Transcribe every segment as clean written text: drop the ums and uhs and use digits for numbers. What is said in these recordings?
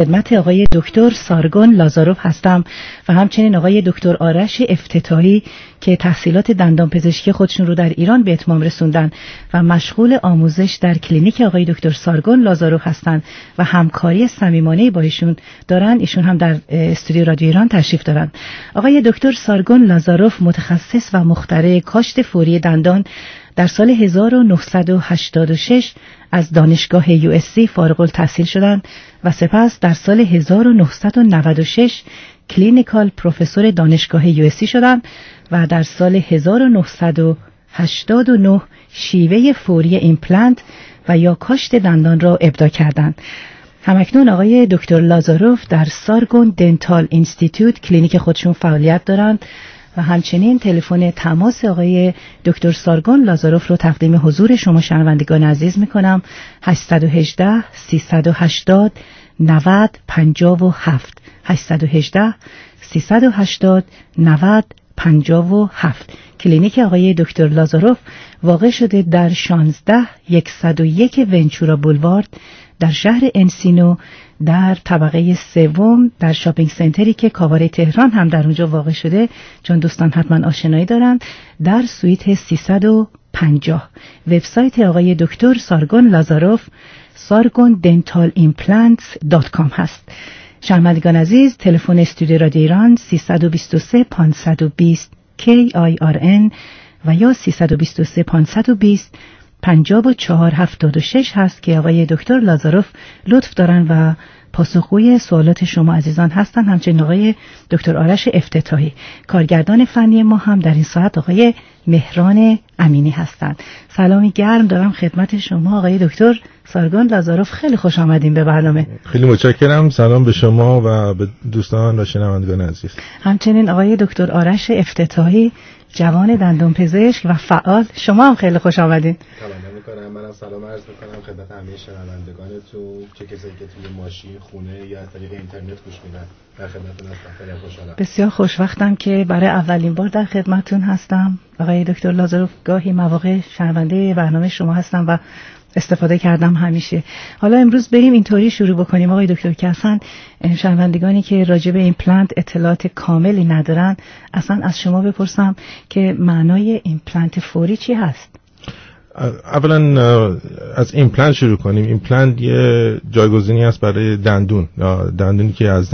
خدمت آقای دکتر سارگون لازاروف هستم و همچنین آقای دکتر آرش افتتاحی که تحصیلات دندانپزشکی خودشون رو در ایران به اتمام رسوندن و مشغول آموزش در کلینیک آقای دکتر سارگون لازاروف هستن و همکاری صمیمانه‌ای با ایشون دارن. ایشون هم در استودیو رادیو ایران تشریف دارن. آقای دکتر سارگون لازاروف متخصص و مخترع کاشت فوری دندان در سال 1986 از دانشگاه USC فارغ التحصیل شدند و سپس در سال 1996 کلینیکال پروفسور دانشگاه USC شدند و در سال 1989 شیوه فوری ایمپلنت و یا کاشت دندان را ابداع کردند. همکنون آقای دکتر لازاروف در سارگون دنتال اینستیتوت کلینیک خودشون فعالیت دارند و همچنین تلفن تماس آقای دکتر سارگون لازاروف رو تقدیم حضور شما شنوندگان عزیز میکنم: 818 380 90 57 818 380 90 57. کلینیک آقای دکتر لازاروف واقع شده در 16101 ونچورا بولوارد در شهر انسینو در طبقه سوم در شاپینگ سنتری که کاواره تهران هم در اونجا واقع شده، چون دوستان حتما آشنایی دارن، در سویت 350. وبسایت آقای دکتر سارگون لازاروف sargondentalimplant.com هست. شنوندگان عزیز، تلفن استودیو رادیو ایران 323 520 KIRN و یا 323 520 5476 هست که آقای دکتر لازاروف لطف دارن و پاسخگوی سوالات شما عزیزان هستن. همچنین آقای دکتر آرش افتتاحی، کارگردان فنی ما هم در این ساعت آقای مهران امینی هستند. سلامی گرم دارم خدمت شما آقای دکتر سارگون لازاروف. خیلی خوش آمدین به برنامه. خیلی متشکرم. سلام به شما و به دوستان و شنوندگان عزیز. همچنین آقای دکتر آرش افتتاحی، جوان دندانپزشک و فعال. شما هم خیلی خوش آمدین. تمام میکنم. منم سلام عرض میکنم خدمت همه شنوندگانتون، چه کسایی که توی ماشین، خونه یا از طریق اینترنت گوش میدن. در خدمتتون هستم. خیلی خوشحالم. بسیار خوشوقتم که برای اولین بار در خدمتتون هستم آقای دکتر لازاروف. گاهی مواقع شنونده برنامه شما هستم و استفاده کردم همیشه. حالا امروز بریم اینطوری شروع بکنیم آقای دکتر که اصلا شنوندگانی که راجع به ایمپلنت اطلاعات کاملی ندارن، اصلا از شما بپرسم که معنای ایمپلنت فوری چی هست؟ اولا از ایمپلنت شروع کنیم. ایمپلنت یه جایگزینی است برای دندونی که از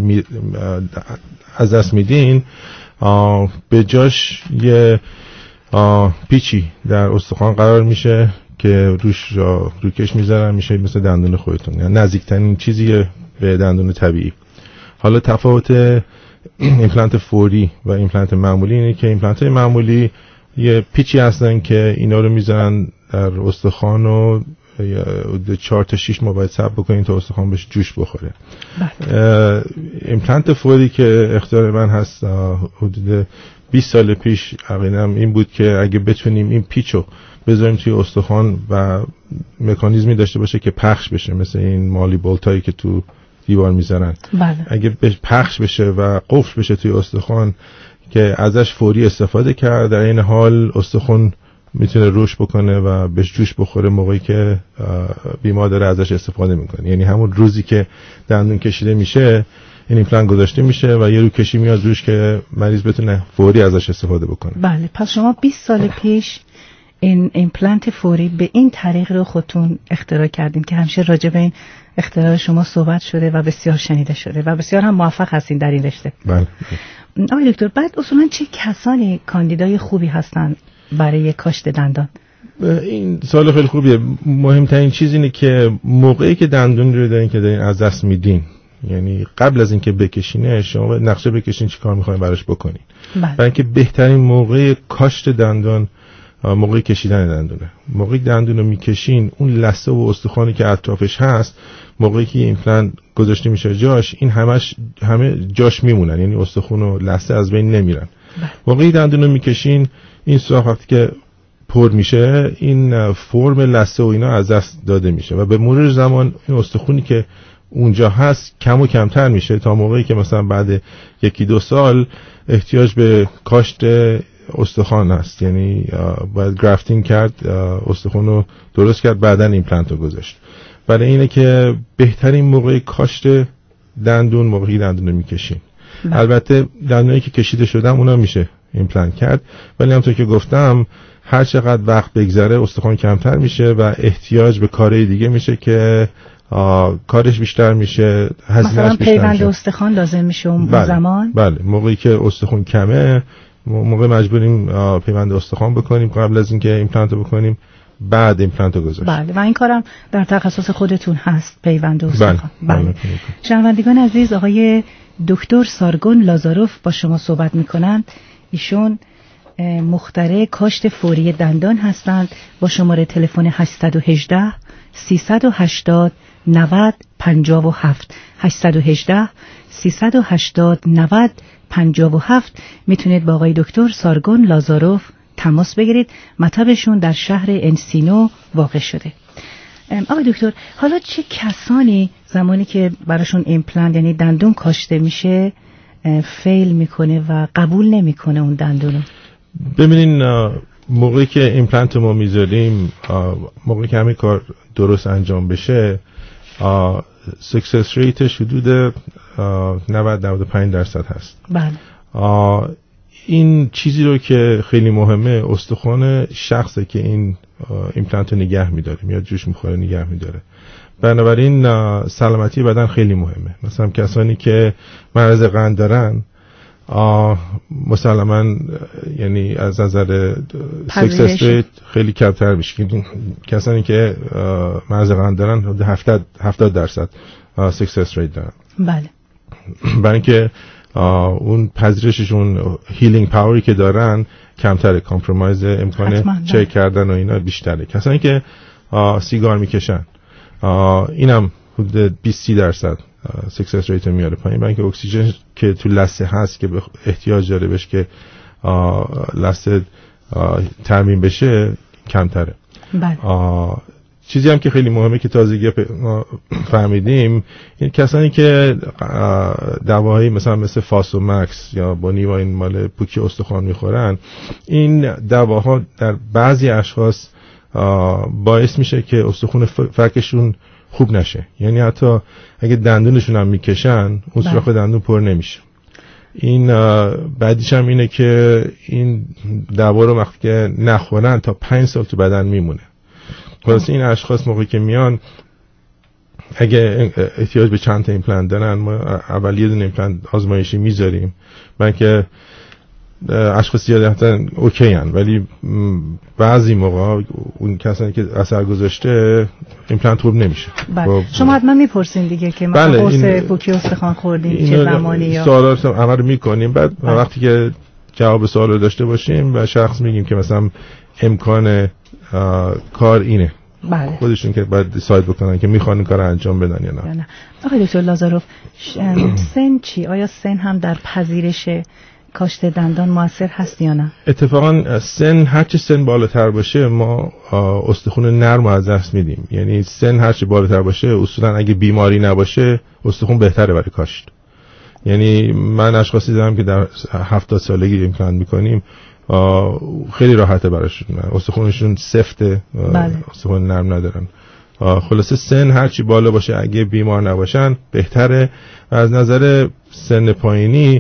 دست میدین، به جاش یه پیچی در استخوان قرار میشه که روش روکش میذارن، میشه مثل دندون خودتون، یعنی نزدیکترین چیزیه به دندون طبیعی. حالا تفاوت ایمپلنت فوری و ایمپلنت معمولی اینه که ایمپلنت معمولی یه پیچی هستن که اینا رو میذارن در استخوان و 4 تا 6 ماه باید صبر بکنین تا استخوان بهش جوش بخوره. ایمپلنت فوری که اختیار من هست حدود 20 سال پیش عقیدم این بود که اگه بتونیم این پیچو بذاریم توی استخوان و مکانیزمی داشته باشه که پخش بشه، مثل این مالی بولتایی که تو دیوار میذارن، اگه پخش بشه و قفل بشه توی استخوان که ازش فوری استفاده کرد، در این حال استخوان میتونه رشد بکنه و بهش جوش بخوره موقعی که بیمار داره ازش استفاده میکنه. یعنی همون روزی که دندون کشیده میشه این ایمپلنت گذاشته میشه و یه روکشی میاد روش که مریض بتونه فوری ازش استفاده بکنه. بله، پس شما 20 سال پیش این ایمپلنت فوری به این طریق رو خودتون اختراع کردین که همیشه راجع به این اختراع شما صحبت شده و بسیار شنیده شده و بسیار هم موفق هستین در این رشته. بله. آقای دکتر، بعد اصولا چه کسانی کاندیدای خوبی هستن برای کاشت دندان؟ این سوال خیلی خوبیه. مهمترین چیز اینه که موقعی که دندون رو دارین از دست میدین، یعنی قبل از اینکه بکشینه شما نقشه بکشین چی کار میخواین براش بکنین. برای اینکه بهترین موقع کاشت دندان موقع کشیدن دندونه. موقعی دندون رو میکشین، اون لثه و استخوانی که اطرافش هست موقعی که ایمپلنت گذاشته میشه جاش، این همه جاش میمونن، یعنی استخوان و لثه از بین نمیرن. موقعی دندون رو میکشین، این سوراخ وقتی که پر میشه این فرم لثه و اینا از دست داده میشه و به مرور زمان این استخونی که اونجا هست کم و کمتر میشه تا موقعی که مثلا بعد 1-2 سال احتیاج به کاشت استخوان هست، یعنی باید گرافتینگ کرد، استخوان رو درست کرد، بعدن ایمپلنت رو گذاشت. برای اینه که بهترین موقع کاشت دندون موقعی دندون رو میکشیم. البته دندونایی که کشیده شدن اونا میشه ایمپلنت کرد، ولی همونطور که گفتم هر چقدر وقت بگذره استخوان کمتر میشه و احتیاج به کارهای دیگه میشه که کارش بیشتر میشه، هزینه‌اش بیشتر میشه. مثلا پیوند استخوان لازم میشه اون زمان. بله، موقعی که استخوان کمه موقع مجبوریم پیوند استخوان بکنیم قبل از اینکه ایمپلنت رو بکنیم، بعد ایمپلنت رو گذاشت. بله، و این کارم در تخصص خودتون هست، پیوند استخوان. بله. شنوندگان عزیز، آقای دکتر سارگون لازاروف با شما صحبت میکنند. ایشون مخترع کاشت فوری دندان هستند با شماره تلفن 818 380 90 57 818 380 90 57 میتونید با آقای دکتر سارگون لازاروف تماس بگیرید. مطبشون در شهر انسینو واقع شده. آقای دکتر، حالا چه کسانی زمانی که براشون ایمپلنت یعنی دندون کاشته میشه فیل میکنه و قبول نمیکنه اون دندونو؟ ببینین موقعی که ایمپلنت ما میذاریم، موقعی که همین کار درست انجام بشه، سکسس ریتش حدود 90-95% هست. بله. این چیزی رو که خیلی مهمه، استخوان شخصه که این ایمپلنت رو نگه میداره، میاد جوش میخوره نگه میداره. بنابراین سلامتی بدن خیلی مهمه. مثلا کسانی که مرض قند دارن مسلماً یعنی از نظر سکسس ریت خیلی کمتر میشه. کسانی که مرض قند دارن 70% سکسس ریت دارن. بله. برای اینکه اون پذیرششون هیلینگ پاوری که دارن کمتره، کامپرومایز امکان چک کردن و اینا بیشتره. کسانی که سیگار میکشن اینم حدود 20-30% سکسس ریت میاره پایین، برای اینکه اکسیژن که تو لثه هست که احتیاج داره بهش که لثه ترمیم بشه کمتره. بله. چیزی هم که خیلی مهمه که تازگی فهمیدیم، این کسانی که دواهایی مثل فاسومکس یا بونیوا این مال پوکی استخوان میخورن، این دواها در بعضی اشخاص باعث میشه که استخوان فرکشون خوب نشه. یعنی حتی اگه دندونشون هم میکشن اون سوراخ دندون پر نمیشه. این بعدیش هم اینه که این دوا رو وقتی که نخورن تا 5 سال تو بدن میمونه. خلاص این اشخاص موقعی که میان اگه احتیاج به چند تا ایمپلنت دارن، ما اول یه دونه ایمپلنت آزمایشی میذاریم، من که اشخاص زیاده هستن اوکی هن، ولی بعضی موقع اون کسانی که اثر گذاشته ایمپلنت خوب نمیشه. بله. شما حتما میپرسین دیگه که ما قرص پوکی استخوان خوردیم چه زمانی، یا سوالا رو عمل میکنیم. بعد وقتی که جواب سوال رو داشته باشیم و شخص میگیم که مثلا امکان کار اینه، بله، خودشون که باید دیساید بکنن که میخوان این کار انجام بدن یا نه. آقای دکتر لازاروف، سن چی؟ آیا سن هم در پذیرش کاشت دندان موثر هست یا نه؟ اتفاقا سن هرچی سن بالاتر باشه ما استخوان نرم از دست میدیم. یعنی سن هرچی بالاتر باشه اصولا اگه بیماری نباشه استخوان بهتره برای کاشت. یعنی من اشخاصی دارم که در 70 سالگی ایمپلنت میکنیم خیلی راحته براشون، استخوانشون سفته، استخوان نرم ندارن. خلاصه سن هرچی بالا باشه اگه بیمار نباشن بهتره. از نظر سن پایینی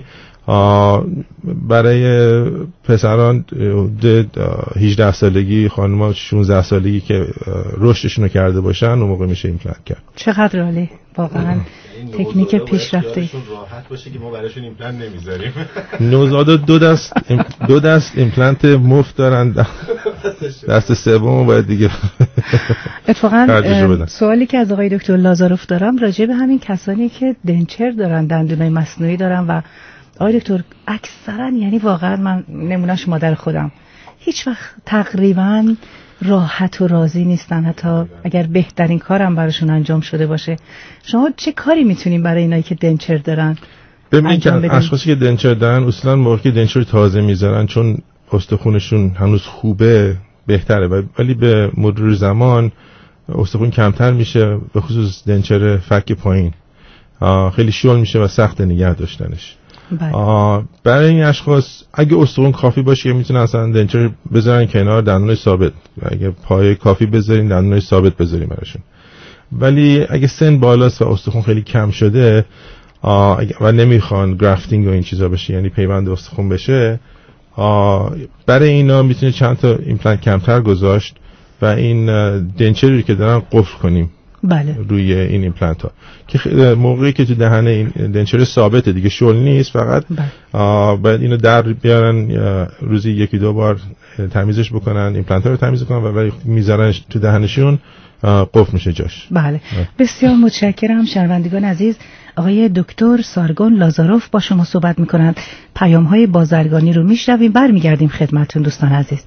برای پسران 18 سالگی، خانم‌ها 16 سالگی که رشدشون رو کرده باشن اون موقع میشه ایمپلنت کرد. چقدر عالی، واقعا تکنیک پیشرفته. راحت باشه که ما براشون ایمپلنت نمیذاریم. نوزادا دو دست ایمپلنت مفت دارن، دست سوم باید دیگه. اتفاقا سوالی که از آقای دکتر لازاروف دارم راجع به همین کسانی که دنچر دارن، دندونای مصنوعی دارن و آقای دکتر اکثرا، یعنی واقعا من نمونهش مادر خودم، هیچ وقت تقریبا راحت و راضی نیستن، حتی اگر بهترین کارم براشون انجام شده باشه. شما چه کاری میتونین برای اینایی که دنچر دارن ببینید که اشخاصی که دنچر دارن اصلا موقعی که دنچر تازه میذارن چون استخونشون هنوز خوبه بهتره، ولی به مرور زمان استخون کمتر میشه، به خصوص دنچر فک پایین خیلی شل میشه و سخت نگه داشتنش. برای این اشخاص اگه استخون کافی باشه میتونن اصلا دنچر بذارن کنار، دندون ثابت، اگه پای کافی بذارین دندون ثابت بذارین براشون. ولی اگه سن بالاست و استخون خیلی کم شده و نمیخوان گرافتینگ و این چیزا بشه، یعنی پیوند استخوان بشه، برای اینا میتونه چند تا ایمپلنت کمتر گذاشت و این دنچری که دارن قفل کنیم بله. روی این ایمپلنت ها که موقعی که تو دهنه این دنچر ثابته دیگه، شل نیست، فقط باید اینو در بیارن روزی یکی دو بار تمیزش بکنن، ایمپلنت ها رو تمیز کنن و ولی میذارنش تو دهنشون قفل میشه جاش. بله بسیار متشکرم. شنوندگان عزیز، آقای دکتر سارگون لازاروف با شما صحبت میکنند. پیام های بازرگانی رو میشنویم، برمیگردیم خدمتتون دوستان عزیز.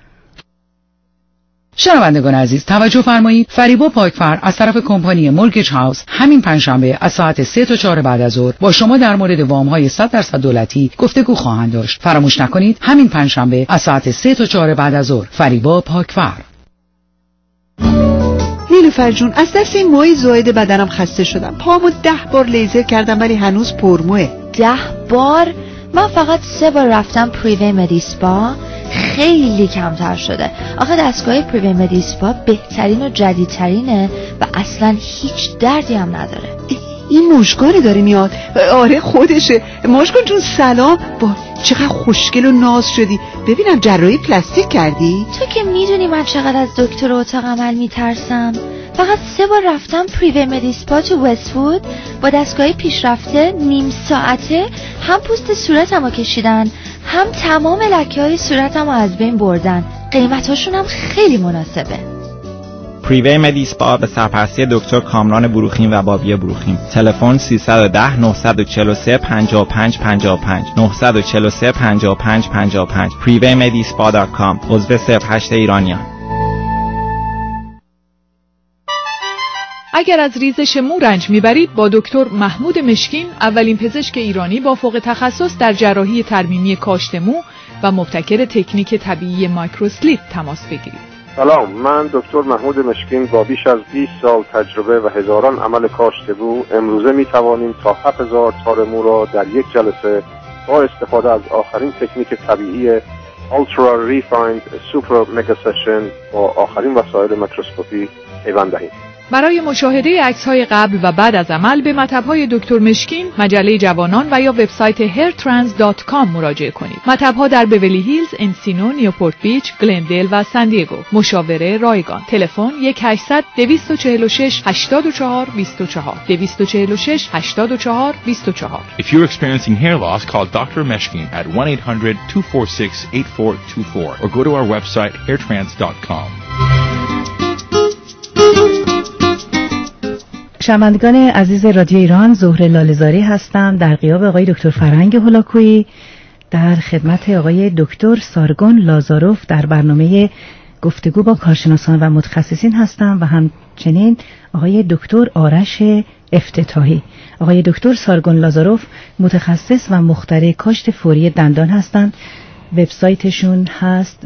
شنوندگان عزیز توجه فرمایید، فریبا پاکفر از طرف کمپانی مورگیج هاوس همین پنجشنبه از ساعت 3 تا 4 بعد از ظهر با شما در مورد وام‌های 100% دولتی گفتگو خواهند داشت. فراموش نکنید همین پنجشنبه از ساعت 3 تا 4 بعد از ظهر. فریبا پاکفر. نیلوفر جون، از دست این موی زائد بدنم خسته شدم. پامو 10 بار لیزر کردم ولی هنوز پرموه. 10 بار؟ من فقط 3 بار رفتم پریوی مدیسپا، خیلی کمتر شده. آخه دستگاه پریوی مدیسپا بهترین و جدیدترینه و اصلا هیچ دردی هم نداره. این مشکاری داره میاد. آره خودشه. مشکان جون سلام. با چقدر خوشگل و ناز شدی. ببینم جراحی پلاستیک کردی؟ تو که میدونی من چقدر از دکتر اتاق عمل میترسم. فقط 3 بار رفتم پریوی مدیسپا تو وست‌وود با دستگاه پیشرفته، نیم ساعته هم پوست صورتمو کشیدن هم تمام لکه‌های صورتمو از بین بردن. قیمتاشون هم خیلی مناسبه. پریوی مدیسپا به سرپرستی دکتر کامران بروخیم و بابی بروخیم. تلفن 310 943 55 55 943 55 55. privymedispa.com. عضو 08 ایرانیان. اگر از ریزش مو رنج میبرید با دکتر محمود مشکین، اولین پزشک ایرانی با فوق تخصص در جراحی ترمیمی کاشت مو و مبتکر تکنیک طبیعی مایکروسلیپ تماس بگیرید. سلام، من دکتر محمود مشکین با بیش از 20 سال تجربه و هزاران عمل کاشت مو امروزه می توانیم تا 7000 تار مو را در یک جلسه با استفاده از آخرین تکنیک طبیعی Ultra Refined Super Mega Session با آخرین وسایل میکروسکوپی پیوند دهیم. برای مشاهده عکس‌های قبل و بعد از عمل به مطب‌های دکتر مشکین، مجله جوانان و یا وبسایت hairtrans.com مراجعه کنید. مطب‌ها در بیولی هیلز، انسینو، نیوپورت بیچ، گلندل و سان دیگو. مشاوره رایگان. تلفن 1-800-246-84-24 246-84-24. If you're experiencing hair loss, call Dr. Meshkin at 1-800-246-8424 or go to our website hairtrans.com. شنوندگان عزیز رادیو ایران، زهره لاله‌زاری هستم در غیاب آقای دکتر فرهنگ هولاکویی در خدمت آقای دکتر سارگون لازاروف در برنامه گفتگو با کارشناسان و متخصصین هستم و همچنین آقای دکتر آرش افتتاحی. آقای دکتر سارگون لازاروف متخصص و مخترع کاشت فوری دندان هستند. وبسایتشون هست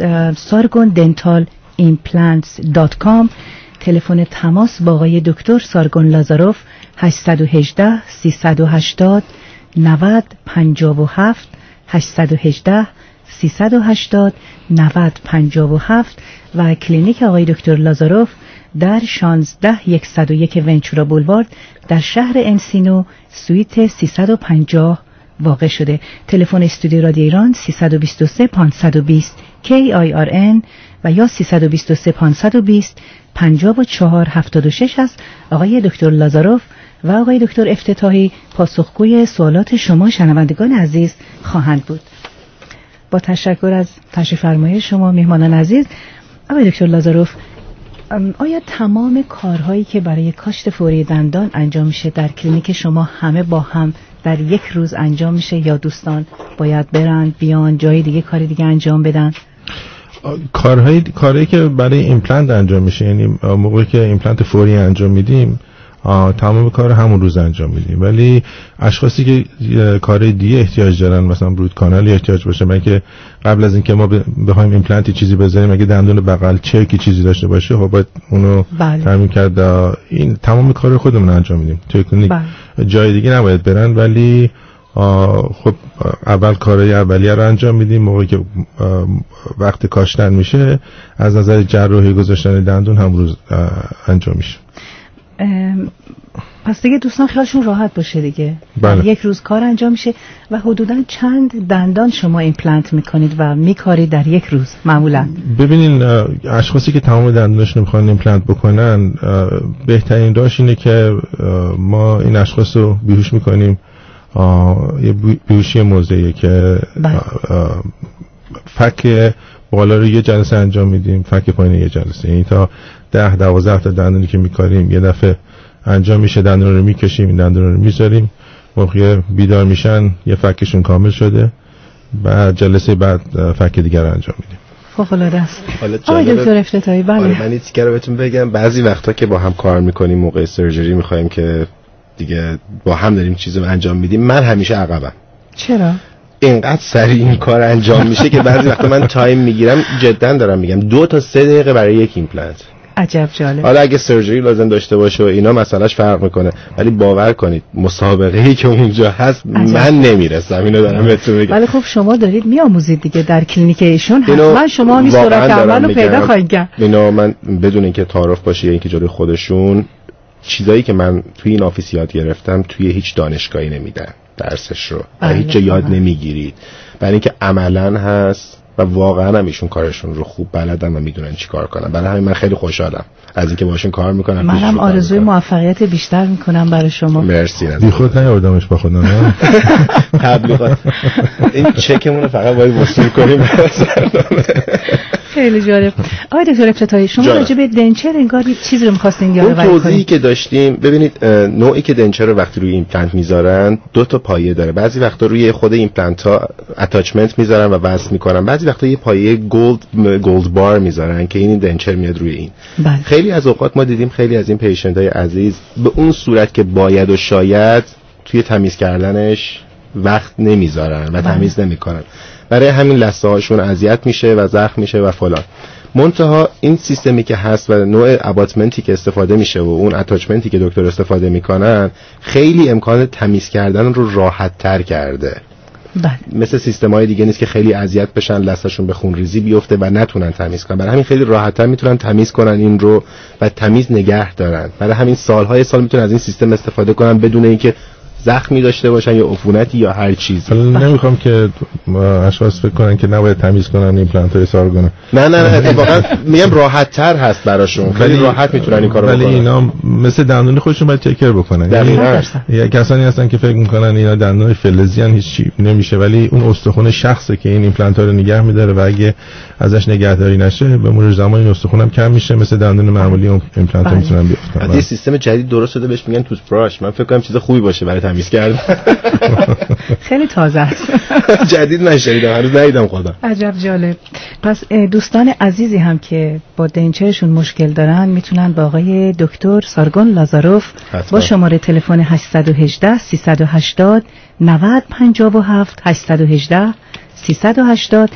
sargondentalimplants.com. تلفن تماس با آقای دکتر سارگون لازاروف 818 380 90 57 818 380 90 57 و کلینیک آقای دکتر لازاروف در 16101 ونچورا بولوارد در شهر انسینو سویت 350 واقع شده. تلفن استودیو رادیو ایران 323 520 KIRN و یا 323 520 5476 است. آقای دکتر لازاروف و آقای دکتر افتتاحی پاسخگوی سوالات شما شنوندگان عزیز خواهند بود. با تشکر از تشریف فرمایی شما مهمانان عزیز. آقای دکتر لازاروف، آیا تمام کارهایی که برای کاشت فوری دندان انجام میشه در کلینیک شما همه با هم در یک روز انجام میشه یا دوستان باید برن بیان جای دیگه کاری دیگه انجام بدن؟ کارهایی که برای ایمپلنت انجام میشه، یعنی موقعی که ایمپلنت فوری انجام میدیم تمام کار همون روز انجام میدیم، ولی اشخاصی که کار دیگه احتیاج دارن، مثلا رود کانالی احتیاج باشه، من که قبل از اینکه ما بخوایم ایمپلنتی چیزی بذاریم اگه دندون بغل چرکی چیزی داشته باشه خب باید اونو ترمیم کرد. این تمام کار خودمون انجام میدیم توی کلینیک، جای دیگه نباید برن، ولی خب اول کارهای اولیه رو انجام میدیم. موقعی که وقت کاشتن میشه از نظر جراحی گذاشتن دندون هم روز انجام میشه. پس دیگه دوستان خیالشون راحت باشه دیگه. بله. یک روز کار انجام میشه. و حدوداً چند دندان شما ایمپلنت میکنید و میکارید در یک روز معمولاً؟ ببینین اشخاصی که تمام دندوناشون میخوان ایمپلنت بکنن، بهترین راهش اینه که ما این اشخاص رو بیهوش میکنیم. یه بیهوشی موضعیه که فک بالا رو یه جلسه انجام میدیم، فک پایین یه جلسه، یعنی تا 10-12 تا دندونی که میکاریم یه دفعه انجام میشه. دندون رو میکشیم، این دندون رو میذاریم، موقع بیدار میشن یه فکشون کامل شده، بعد جلسه بعد فک دیگر رو انجام میدیم. فوق‌العاده است. آقای دکتر افتتاحی، بله. من این تیکه رو بهتون بگم، بعضی وقتا که با هم کار میکنیم موقع سرجری میخوایم که دیگه با هم داریم چیزو انجام میدیم، من همیشه عقبم. چرا؟ اینقدر سریع این کار انجام میشه که بعضی وقتا من تایم میگیرم، جدا دارم میگم 2 تا 3 دقیقه برای یک ایمپلنت. عجب جالب. حالا اگه سرجری لازم داشته باشه و اینا مسئلهش فرق میکنه، ولی باور کنید مسابقه‌ای که اونجا هست من نمیرسم، اینو دارم بهتون میگم. ولی خب شما دارید میآموزید دیگه در کلینیک ایشون، حتما شما این سرعت عمل رو پیدا خواهید کرد. اینو من بدون اینکه تعارف باشه یا اینکه جلوی خودشون، چیزایی که من توی این آفیس یاد گرفتم توی هیچ دانشگاهی نمیدن درسش رو و هیچ جا یاد نمیگیرید، برای اینکه عملاً هست و واقعا هم ایشون کارشون رو خوب بلدن و میدونن چی کار کنن. برای همین من خیلی خوشحالم از اینکه باشون کار میکنم. منم آرزوی موفقیت بیشتر میکنم برای شما. مرسی. بی خود نیاوردمش با خودم. تبلیغات این چکمون رو فقط باید وصول کنیم. خیلی جالب. آقای دکتر افتتاحی، شما راجع به دنچر انگار یه چیزی رو می‌خواستین یادآوری کنید. اون توضیحی که داشتیم، ببینید نوعی که دنچر رو وقتی روی ایمپلنت میذارن 2 تا پایه داره. بعضی وقتا روی خود ایمپلنت ها اتاچمنت میذارن و وصل میکنن، بعضی وقتا یه پایه گولد بار میذارن که این دنچر میاد روی این. بله. خیلی از اوقات ما دیدیم خیلی از این پیشنت های عزیز به اون صورت که باید و شاید توی تمیز کردنش وقت نمیذارن و تمیز نمیکنن، برای همین لثه هاشون اذیت میشه و زخم میشه و فلان. منتها این سیستمی که هست و نوع اباتمنتی که استفاده میشه و اون اتاچمنتی که دکتر استفاده میکنن خیلی امکان تمیز کردن رو راحت تر کرده. مثل سیستم‌های دیگه نیست که خیلی اذیت بشن، لثه‌شون به خونریزی بیفته و نتونن تمیز کنن. برای همین خیلی راحت‌تر میتونن تمیز کنن این رو و تمیز نگه دارن. برای همین سال‌های سال میتونن از این سیستم استفاده کنن بدون اینکه زخمی داشته باشن یا عفونتی یا هر چیزی. نمیخوام که اشخاص فکر کنن که نباید تمیز کنن ایمپلنت‌های سارگون. نه اتفاقا میگم راحت تر هست براشون، خیلی راحت میتونن این کارو بکنن. ولی اینا مثل دندون خودشون باید تکر بکنن. یعنی کسانی هستن که فکر میکنن اینا دندون فلزی ان هیچ نمیشه، ولی اون استخوان شخصه که این ایمپلنت‌ها رو نگه می‌داره و اگه ازش نگهداری نشه به مرور زمان این استخوانم کم میشه، مثل دندون معمولی اون ایمپلنت‌ها میتونن بیافتن. یه سیستم جدید درست شده بهش میگن توت براش، من فکر کنم چیز خوبی باشه برای تمیز کردن. خیلی تازه است. جدید نشنیدم، هنوز ندیدم خودم. عجب جالب. پس دوستان عزیزی هم که با دنچرشون مشکل دارن میتونن با آقای دکتر سارگون لازاروف با شماره تلفن 818 380 9057 818 380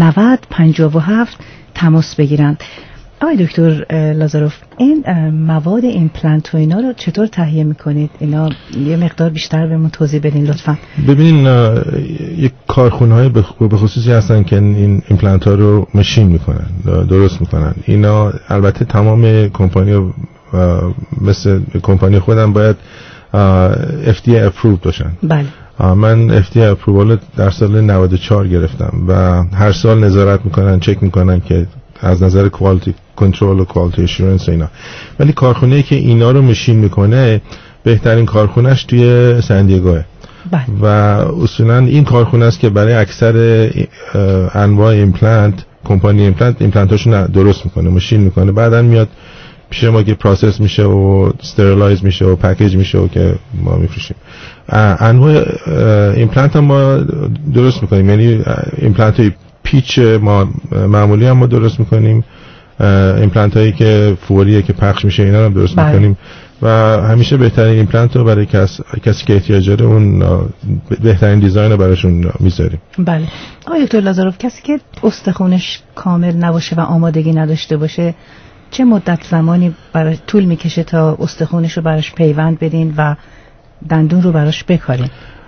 9057 تماس بگیرن. آقای دکتر لازاروف، این مواد ایمپلنت و اینا رو چطور تهیه میکنید؟ اینا یه مقدار بیشتر بهمون توضیح بدین لطفا. ببینین یک کارخونه‌های به خصوصی هستن که این ایمپلنت ها رو ماشین میکنن، درست میکنن. اینا البته تمام کمپانی مثل کمپانی خودم باید FDA approved باشن. بله. من FDA approval در سال 94 گرفتم و هر سال نظارت میکنن، چک میکنن که از نظر کوالتی کنترل و کوالتی اشورنس اینا. ولی کارخونه‌ای که اینا رو ماشین میکنه بهترین کارخونه‌اش توی سندیگوه. و اصولا این کارخونه است که برای اکثر انواع ایمپلنت، کمپانی ایمپلنتاشون درست میکنه، ماشین میکنه، بعداً میاد پیش ما که پروسس میشه و استرلایز میشه و پکیج میشه و که ما میفروشیم. انواع ایمپلنت هم ما درست میکنیم، یعنی ایمپلنت های پیچ ما معمولی هم ما درست میکنیم، ایمپلنت هایی که فوریه که پخش میشه اینا هم درست میکنیم و همیشه بهترین ایمپلنت رو برای کسی که احتیاج داره اون بهترین دیزاین رو براشون میذاریم. بله. آقای دکتر لازاروف، کسی که استخوانش کامل نباشه و آمادگی نداشته باشه چه مدت زمانی برای طول میکشه تا استخوانش رو براش پیوند بدین و دندون رو براش بکارین؟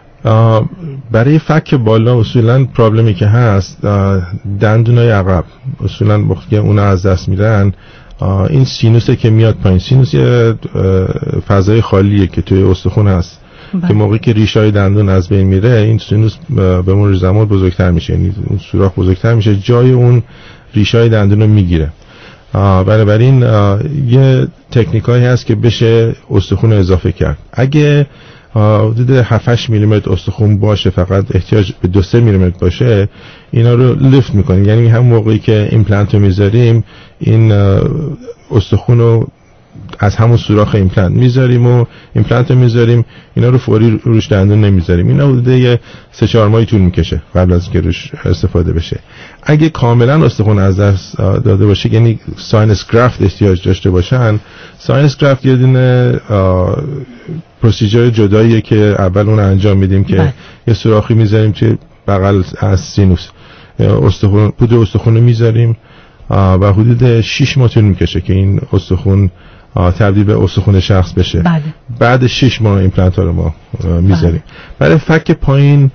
برای فک بالا اصولا پرابلمی که هست دندونای عقب اصولا وقتی اون از دست میرن این سینوسه که میاد پایین. سینوس یه فضای خالیه که توی استخوان هست که موقعی که ریشای دندون از بین میره این سینوس به مرور زمان بزرگتر میشه، یعنی اون سوراخ بزرگتر میشه، جای اون ریشای دندون رو میگیره. بنابراین یه تکنیکایی هست که بشه استخوان اضافه کرد. اگه حدود 7-8 میلیمتر استخوان باشه، فقط احتیاج به 2-3 میلیمتر باشه، اینا رو لیفت میکنیم. یعنی هم موقعی که ایمپلنت رو میذاریم این استخوان رو از همون سوراخ ایمپلنت میذاریم و ایمپلنت رو میذاریم، اینا رو فوری روش دندون نمیذاریم. اینا حدود 3-4 ماهی طول میکشه قبل از که روش استفاده بشه. اگه کاملا استخوان از دست داده باشه، یعنی ساینس گرافت احتیاج داشته باشن، ساینس گرافت یه دونه پروسیجر جداییه که اول اون انجام میدیم که یه سوراخی میذاریم توی بغل از سینوس، استخوان پودر استخوان رو میذاریم و حدود 6 ماه طول میکشه که این استخوان تبدیل به استخوان شخص بشه. بعد 6 ماه ایمپلنت ها رو ما میذاریم. برای فک پایین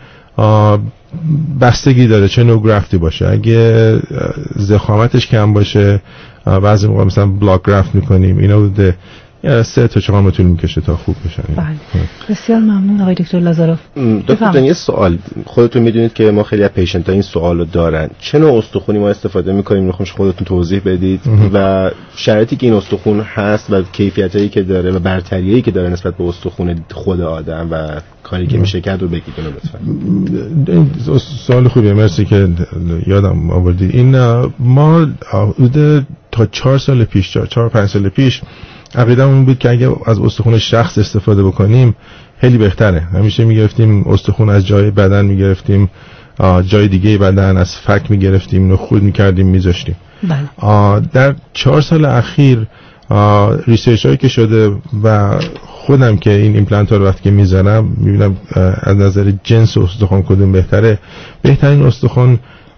بستگی داره چه نوع گرافتی باشه. اگه ضخامتش کم باشه بعضی موقع مثلا بلاک گرافت میکنیم، اینا بوده 3 تا 4 ماه طول میکشه تا خوب بشن. بله. بسیار ممنون آقای دکتر لازاروف. دکتر جان یه سوال، خودتون میدونید که ما خیلی از پیشنت ها این سوالو دارن، چه نوع استخونی ما استفاده میکنیم؟ میخوام خودتون توضیح بدید و شرایطی که این استخون هست و کیفیتایی که داره و برتریایی که داره نسبت به استخون خود آدم و کاری که میشه کرد رو بگید لطفا. سوال خوبیه، مرسی که یادم آوردید. این ما تا 4 سال پیش 4-5 سال پیش عقیده‌مون این بود که اگه از استخوان شخص استفاده بکنیم خیلی بهتره. همیشه میگرفتیم استخوان از جای بدن، میگرفتیم جای دیگه بدن، از فک میگرفتیم، اینو خورد میکردیم میذاشتیم. در 4 سال اخیر ریسرچ هایی که شده و خودم که این ایمپلنت ها رو وقتی که میزنم میبینم از نظر جنس استخوان کدوم بهتره. بهترین استخوان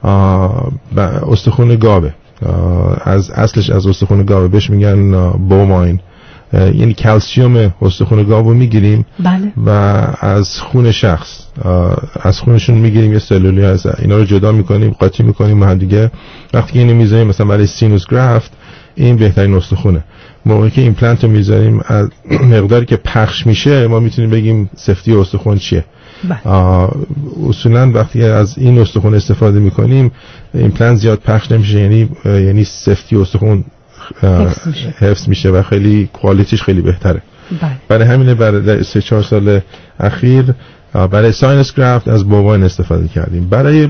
استخوان گاوه، از اصلش از استخوان گاوه، بهش میگن بوماین، یعنی کلسیوم استخوان گاو رو میگیریم و از خون شخص، از خونشون میگیریم، یه سلولی هست، اینا رو جدا میکنیم، قاطی میکنیم هم دیگه. وقتی که اینو میذاریم مثلا برای سینوس گرافت، این بهترین استخونه. موقعی که ایمپلنت رو میذاریم از مقداری که پخش میشه ما میتونیم بگیم سفتی استخوان چیه. اصولا وقتی از این استخوان استفاده میکنیم ایمپلنت زیاد پخش نمیشه، یعنی سفتی استخوان حفظ میشه و خیلی کوالیتیش خیلی بهتره. برای همینه برای 3-4 سال اخیر برای ساینس گرافت از بوماین استفاده کردیم. برای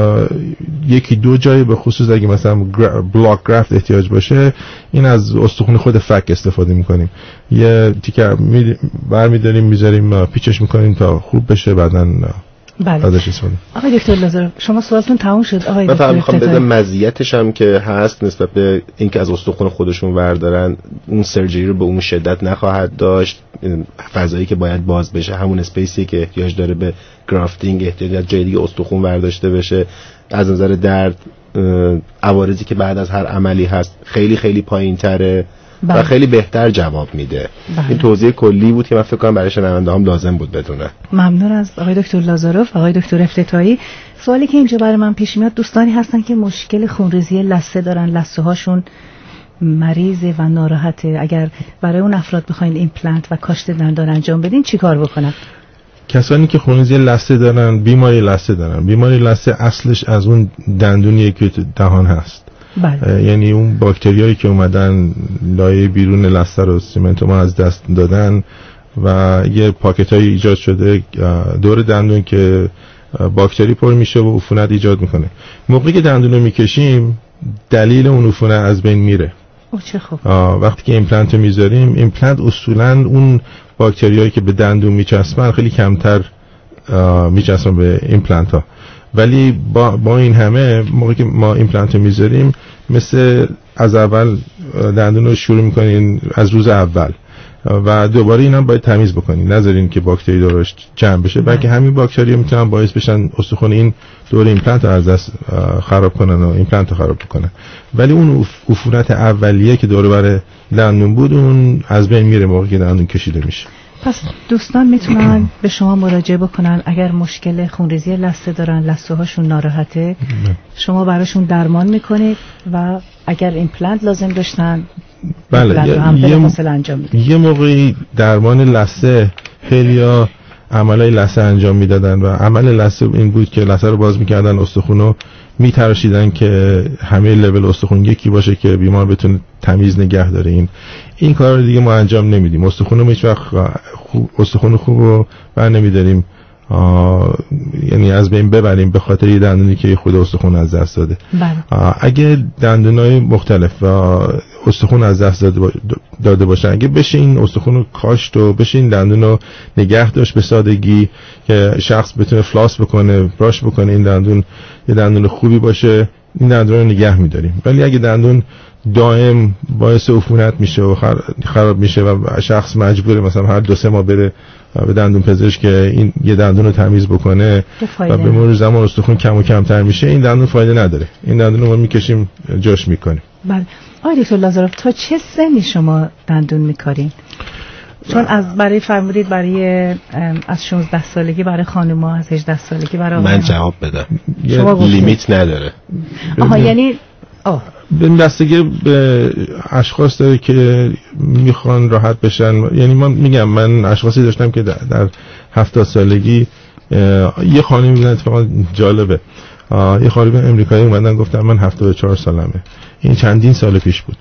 1-2 جای به خصوص اگه مثلا بلاک گرافت احتیاج باشه، این از استخوان خود فک استفاده میکنیم. یه تیکه برمیداریم میذاریم پیچش میکنیم تا خوب بشه، بعداً ازش استفاده. آقای دکتر لازاروف شما سوالتون تموم شد. آقای دکتر میخوام بدم مزیتش هم که هست نسبت به اینکه از استخوان خودشون وردارن، اون سرجری رو به اون شدت نخواهد داشت، فضایی که باید باز بشه، همون اسپیسی که احتیاج داره به گرافتینگ، احتیاج از جای دیگه استخوان برداشته بشه، از نظر درد عوارضی که بعد از هر عملی هست خیلی خیلی پایین‌تره و خیلی بهتر جواب میده. این توضیح کلی بود که من فکر کنم برای شنونده‌هام لازم بود بدونه. ممنون از آقای دکتر لازاروف. آقای دکتر افتتاحی، سوالی که اینجا برای من پیش میاد، دوستانی هستن که مشکل خونریزی لثه دارن، لثه هاشون مریضه و ناراحته. اگر برای اون افراد بخواید ایمپلنت و کاشت دندان انجام بدین چیکار بکنن؟ کسانی که خونریزی لثه دارن، بیماری لثه دارن. بیماری لثه اصلش از اون دندونیه که تو دهان هست. یعنی اون باکتریایی که اومدن لایه بیرون لثه رو سیمنتوما از دست دادن و یه پاکتایی ایجاد شده دور دندون که باکتری پر میشه و عفونت ایجاد میکنه. موقعی که دندون رو میکشیم دلیل اون عفونت از بین میره. چه خوب. وقتی که ایمپلنت رو میذاریم، ایمپلنت اصولاً اون باکتریایی که به دندون میچسبن خیلی کمتر میچسبن به ایمپلنت ها، ولی با این همه موقعی که ما ایمپلنت رو میذاریم مثل از اول دندون رو شروع میکنین از روز اول و دوباره اینا باید تمیز بکنین، نذارین که باکتری دورش جمع بشه، بلکه همین باکتری میتونن باعث بشن استخوان این دور ایمپلنت رو از دست خراب کنن و ایمپلنت رو خراب بکنن. ولی اون عفونت اولیه که دور بر دندون بود اون از بین میره موقعی که دندون کشیده میشه. پس دوستان میتونن به شما مراجعه بکنن اگر مشکل خونریزی لثه دارن، لثه هاشون ناراحته، شما براشون درمان میکنید و اگر ایمپلنت لازم داشتن یه موقعی درمان لثه خیلیا عملای لثه انجام میدادن و عمل لثه این بود که لثه رو باز میکردن، استخونو میتراشیدن که همه لول استخون یکی باشه که بیمار بتونه تمیز نگه داره. این کار رو دیگه ما انجام نمیدیم. استخونو هیچ وقت استخون خوب رو بر نمیداریم، یعنی از بین ببریم به خاطر یه دندونی که خود استخون از دست داده. اگه دندونای مختلف استخون از دست داده باشن، اگه بشه این استخون رو کاشت و بشه این دندون رو نگه داشت به سادگی که شخص بتونه فلاس بکنه، براش بکنه، این دندون یه دندون خوبی باشه، این دندون رو نگه میداریم. ولی اگه دندون دائم باعث عفونت میشه و خراب میشه و شخص مجبوره مثلا هر 2-3 ماه بره به دندون پزشک که این یه دندون رو تمیز بکنه و به مرور زمان استخون کم و کمتر میشه، این دندون فایده نداره. این دندون رو ما میکشیم جاش میکنیم. بله. آقای دکتر لازاروف تا چه سنی شما دندون میکارین؟ چون برای فرمودید برای از 16 سالگی برای خانم‌ها، از 18 سالگی برای من جواب بدم لیمیت نداره. یعنی به دستگی به اشخاص داره که میخوان راحت بشن. یعنی من اشخاصی داشتم که در 70 سالگی یه خانمی بودن، اتفاقا جالبه، یه خانم امریکایی اومدن گفتن من 74 سالمه. این چندین سال پیش بود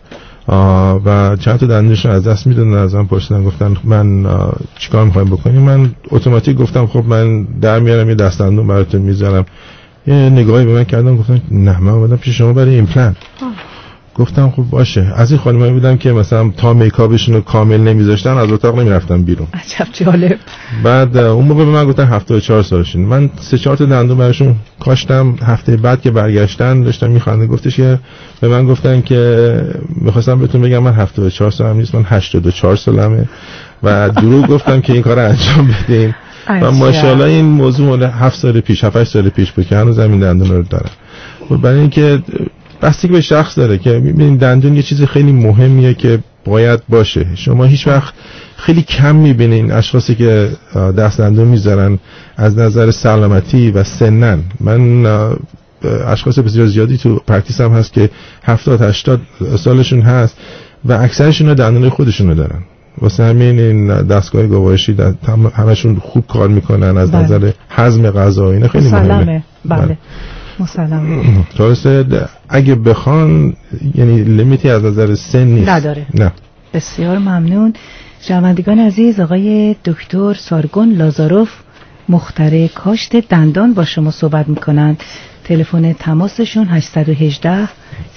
و چند تا دندونشون از دست میدادن. از من پرسیدن گفتن من چیکار میخوایم بکنیم؟ من اتوماتیک گفتم خب من در میارم یه دست دندون براتون میذارم. یه نگاهی به من کردن گفتن نه من اومدم پیش شما برای ایمپلنت. گفتم خب باشه. از این خانمایی بودم که مثلا تا میکاپشون رو کامل نمیذاشتن از اتاق نمیرفتن بیرون. عجب جالب. بعد اون موقع به من گفتن 74 سالشون. من 3-4 تا دندون براشون کاشتم. هفته بعد که برگشتن داشتم میخنده، گفتش که به من گفتن که میخواستم بهتون بگم من 74 سالم نیست، من 84 سالمه و دروغ گفتم که این کارو انجام بدین. و ماشاءالله این موضوع 7 سال پیش 7-8 سال پیش بود که هنوز همین دندون رو دارم. برای اینکه بستگی به شخص داره که میبینید دندون یه چیز خیلی مهمیه که باید باشه. شما هیچ وقت خیلی کم میبینین اشخاصی که دست دندون میذارن از نظر سلامتی و سنن. من اشخاص بسیار زیادی تو پرکتیسم هست که 70-80 سالشون هست و اکثرشون دندونای خودشون رو دارن. واسه همین این دستگاه گوارشی همشون خوب کار میکنن از نظر هضم غذا. اینا خیلی مهمه. بله. مسلمه. درسته. اگه بخوان یعنی لیمیتی از نظر سن نیست. نداره. نه. بسیار ممنون. شنوندگان عزیز، آقای دکتر سارگون لازاروف مخترع کاشت دندان با شما صحبت میکنند. تلفن تماسشون 818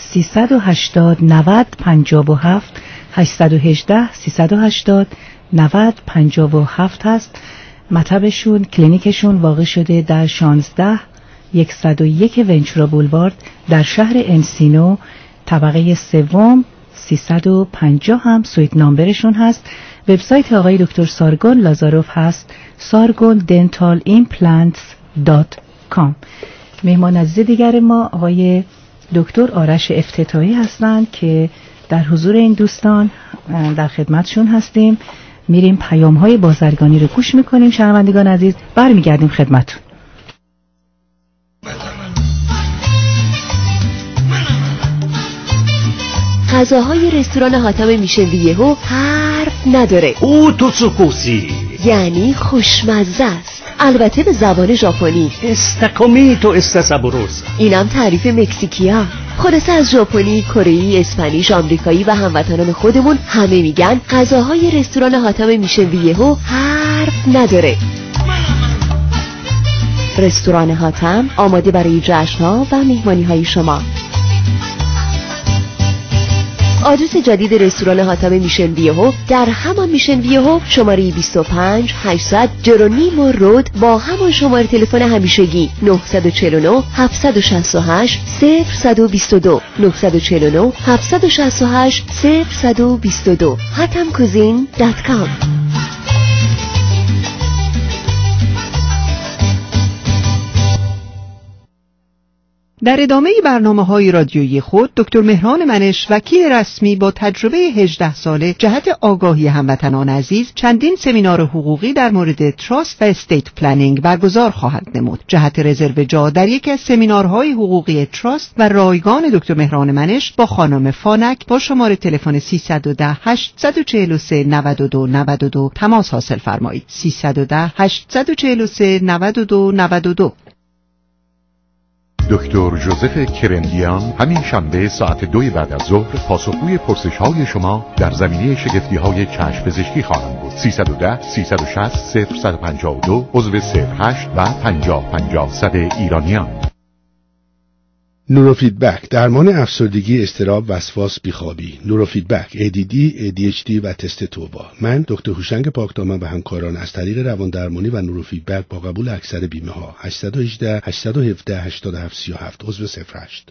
380 90 57 818 380 90 57 هست. مطبشون کلینیکشون واقع شده در 101 ونچورا بولوارد در شهر انسینو، طبقه 3، 350 هم سویت نامبرشون هست. وبسایت آقای دکتر سارگون لازاروف هست sargondentalimplants.com. مهمان عزیز دیگر ما آقای دکتر آرش افتتاحی هستند که در حضور این دوستان در خدمتشون هستیم. میریم پیام‌های بازرگانی رو گوش میکنیم. شنوندگان عزیز برمیگردیم خدمتتون. غذاهای رستوران حاتم میشن ویهو حرف نداره. او توتسوکوسی یعنی خوشمزه است، البته به زبان ژاپنی. استاکومیتو استاسابوروس. اینم تعریف مکزیکیا. خلاصه از ژاپنی، کره‌ای، اسپانیش، آمریکایی و هموطنان خودمون همه میگن غذاهای رستوران حاتم میشن ویهو حرف نداره. رستوران حاتم آماده برای جشن‌ها و مهمانی‌های شما. آدرس جدید رستوران حاتم میشن ویهو در همان میشن ویهو، شماره 25 800 جرونیمو رود با همان شماره تلفن همیشگی 949 768 0122 949 768 0122 hatamcuisine.com. در ادامه برنامه‌های رادیویی خود دکتر مهران منش وکیل رسمی با تجربه 18 ساله جهت آگاهی هموطنان عزیز چندین سمینار حقوقی در مورد تراست و استیت پلنینگ برگزار خواهد نمود. جهت رزرو جا در یکی از سمینارهای حقوقی تراست و رایگان دکتر مهران منش با خانم فانک با شماره تلفن 310 843 92 92 تماس حاصل فرمایید. 310 843 92 92. دکتر جوزف کرندیان همین شنبه ساعت 2 بعد از ظهر پاسخگوی پرسش‌های شما در زمینه شگفتی‌های چشم پزشکی خواهند بود. 310 360 0152 عضو 08 و 50 ایرانیان. نوروفیدبک، درمان افسردگی، اضطراب، وسواس، بیخوابی. نوروفیدبک، ADD، ADHD و تست توبا. من دکتر هوشنگ پاکدامن و همکاران از طریق روان درمانی و نوروفیدبک با قبول اکثر بیمه ها 818 817 8737 عضو 08.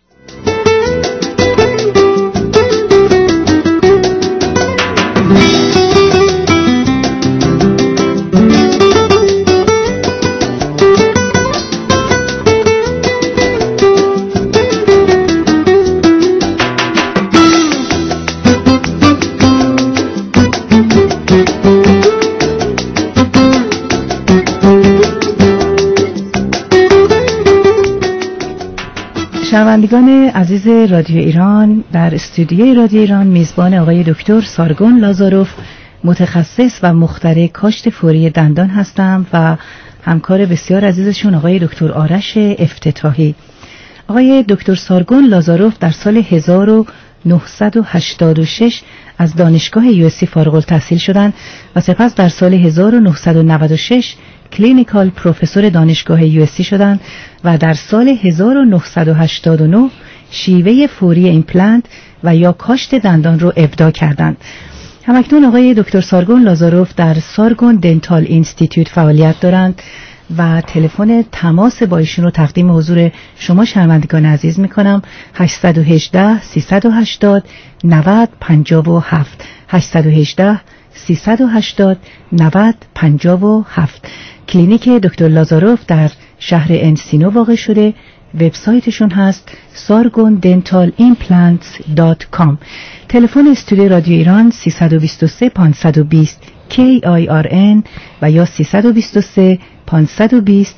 شنوندگان عزیز رادیو ایران، در استودیوی رادیو ایران میزبان آقای دکتر سارگون لازاروف، متخصص و مخترع کاشت فوری دندان هستم و همکار بسیار عزیزشون آقای دکتر آرش افتتاحی. آقای دکتر سارگون لازاروف در سال 1986 از دانشگاه USC فارغ التحصیل شدند و سپس در سال 1996 کلینیکال پروفسور دانشگاه USC شدند و در سال 1989 شیوه فوری ایمپلنت و یا کاشت دندان رو ابداع کردند. همکنون آقای دکتر سارگون لازاروف در سارگون دنتال اینستیتوت فعالیت دارند و تلفن تماس با ایشون رو تقدیم حضور شما شنوندگان عزیز میکنم. 818 380 90 57 818 380 90 57. کلینیک دکتر لازاروف در شهر انسینو واقع شده. وبسایتشون هست sargondentalimplants.com. تلفن استودیو رادیو ایران 323 520 KIRN و یا 323 520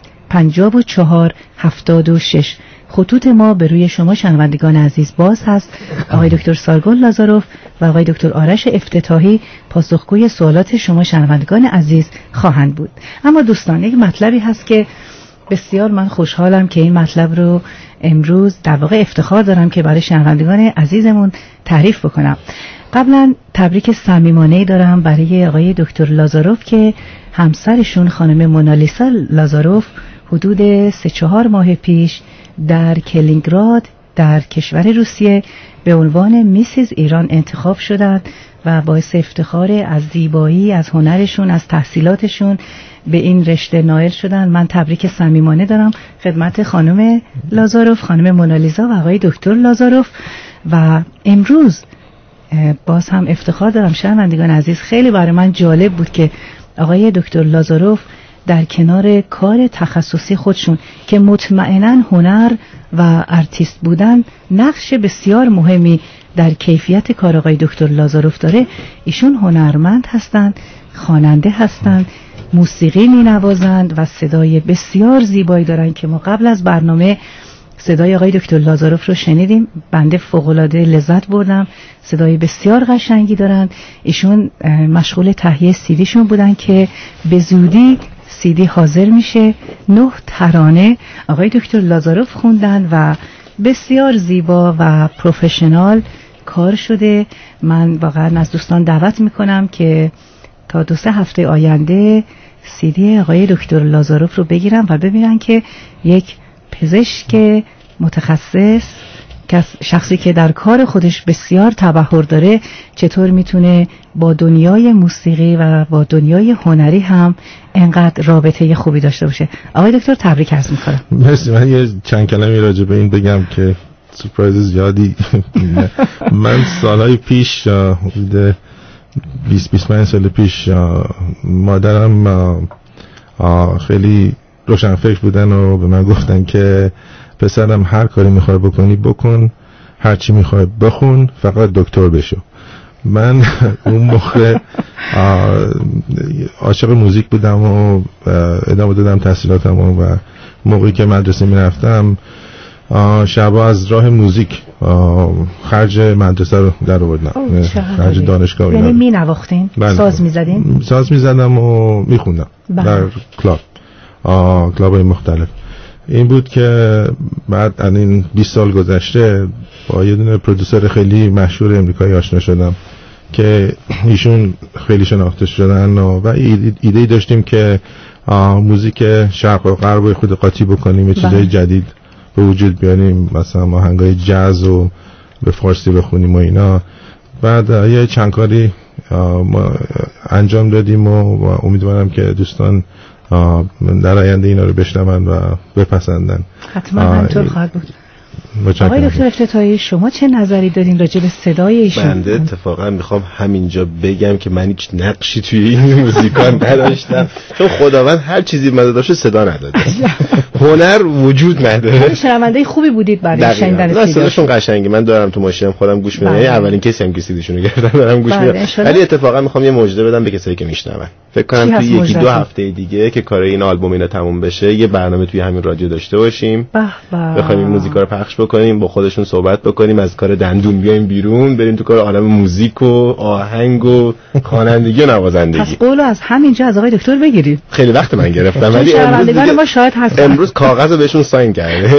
54 76. خطوط ما به روی شما شنوندگان عزیز باز هست. آقای دکتر سارگون لازاروف و آقای دکتر آرش افتتاحی پاسخگوی سوالات شما شنوندگان عزیز خواهند بود. اما دوستان، یک مطلبی هست که بسیار من خوشحالم که این مطلب رو امروز در واقع افتخار دارم که برای شنوندگان عزیزمون تعریف بکنم. قبلا تبریک صمیمانه‌ای دارم برای آقای دکتر لازاروف که همسرشون خانم مونالیسا لازاروف حدود 3-4 ماه پیش در کلینگراد در کشور روسیه به عنوان میسیز ایران انتخاب شدند و باعث افتخار از زیبایی، از هنرشون، از تحصیلاتشون به این رشته نائل شدن. من تبریک صمیمانه دارم خدمت خانم لازاروف، خانم مونالیزا و آقای دکتر لازاروف. و امروز باز هم افتخار دارم شنوندگان عزیز، خیلی برای من جالب بود که آقای دکتر لازاروف در کنار کار تخصصی خودشون که مطمئناً هنر و ارتیست بودن نقش بسیار مهمی در کیفیت کار آقای دکتر لازاروف داره، ایشون هنرمند هستند، خواننده هستند، موسیقی می نوازند و صدای بسیار زیبایی دارن که ما قبل از برنامه صدای آقای دکتر لازاروف رو شنیدیم. بنده فوق‌العاده لذت بردم. صدای بسیار قشنگی دارن. ایشون مشغول تهیه سیدیشون بودن که به زودی سیدی حاضر میشه. 9 ترانه آقای دکتر لازاروف خوندن و بسیار زیبا و پروفشنال کار شده. من واقعا از دوستان دعوت میکنم که تا 2-3 هفته آینده سیدی آقای دکتر لازاروف رو بگیرن و ببینن که یک پزشک متخصص، شخصی که در کار خودش بسیار تبحر داره، چطور میتونه با دنیای موسیقی و با دنیای هنری هم انقدر رابطه خوبی داشته باشه. آقای دکتر تبریک عرض میکنم. مرسی. من یه چند کلمه راجع به این بگم که سورپرایز زیادی من سالهای پیش 20-25 سال پیش مادرم خیلی روشن فکر بودن و به من گفتن که پسرم هر کاری میخوای بکنی بکن، هر چی میخوای بخون، فقط دکتر بشو. من اون موقع عاشق موزیک بودم و ادامه دادم تحصیلاتم و موقعی که مدرسه میرفتم شبا از راه موزیک خرج مدرسه رو در آوردم، خرج دانشگاه. یعنی می نواختین؟ ساز میزدین؟ ساز میزدم و میخوندم در کلاب‌های مختلف. این بود که بعد از این 20 سال گذشته با یه دونه پرودوسر خیلی مشهور امریکایی آشنا شدم که ایشون خیلی شناخته شدن و ایده داشتیم که موزیک شرق و غرب رو خود قاطی بکنیم، یه چیزای جدید به وجود بیاریم، مثلا آهنگای جاز رو به فارسی بخونیم و اینا. بعد یه چند کاری ما انجام دادیم و امیدوارم که دوستان در آینده اینا رو بشنون و بپسندن. حتما همینطور خواهد بود. آقای دکتر افتتاحی، شما چه نظری دارین راجع به صدای ایشون؟ بنده اتفاقا میخوام همینجا بگم که من هیچ نقشی توی این موزیکا نداشتم، چون خداوند هر چیزی من داشته صدا نداده. هنر وجود نداره. شنونده خوبی بودید برای شنیدن صدا. صداشون قشنگه، من دارم تو ماشینم خودم گوش میدم. اولین کسی هم که سیدیشون رو گرفتم دارم گوش میدم. ولی اتفاقا میخوام یه مژده بدم به کسایی که میشنون. فکر کنم توی یکی دو هفته دیگه که کار این آلبوم اینا تموم بشه یه برنامه توی همین رادیو داشته باشیم. بخوایم این موزیکا رو پخش بکنیم، با خودشون صحبت بکنیم، از کار دندون بیایم بیرون، بریم تو کار عالم موزیک و آهنگ و خوانندگی و نوازندگی. پس قولو از همینجا از آقای دکتر بگیرید. خیلی وقت من گرفتم ولی امروز ما شاهد هستیم. امروز کاغذو بهشون ساین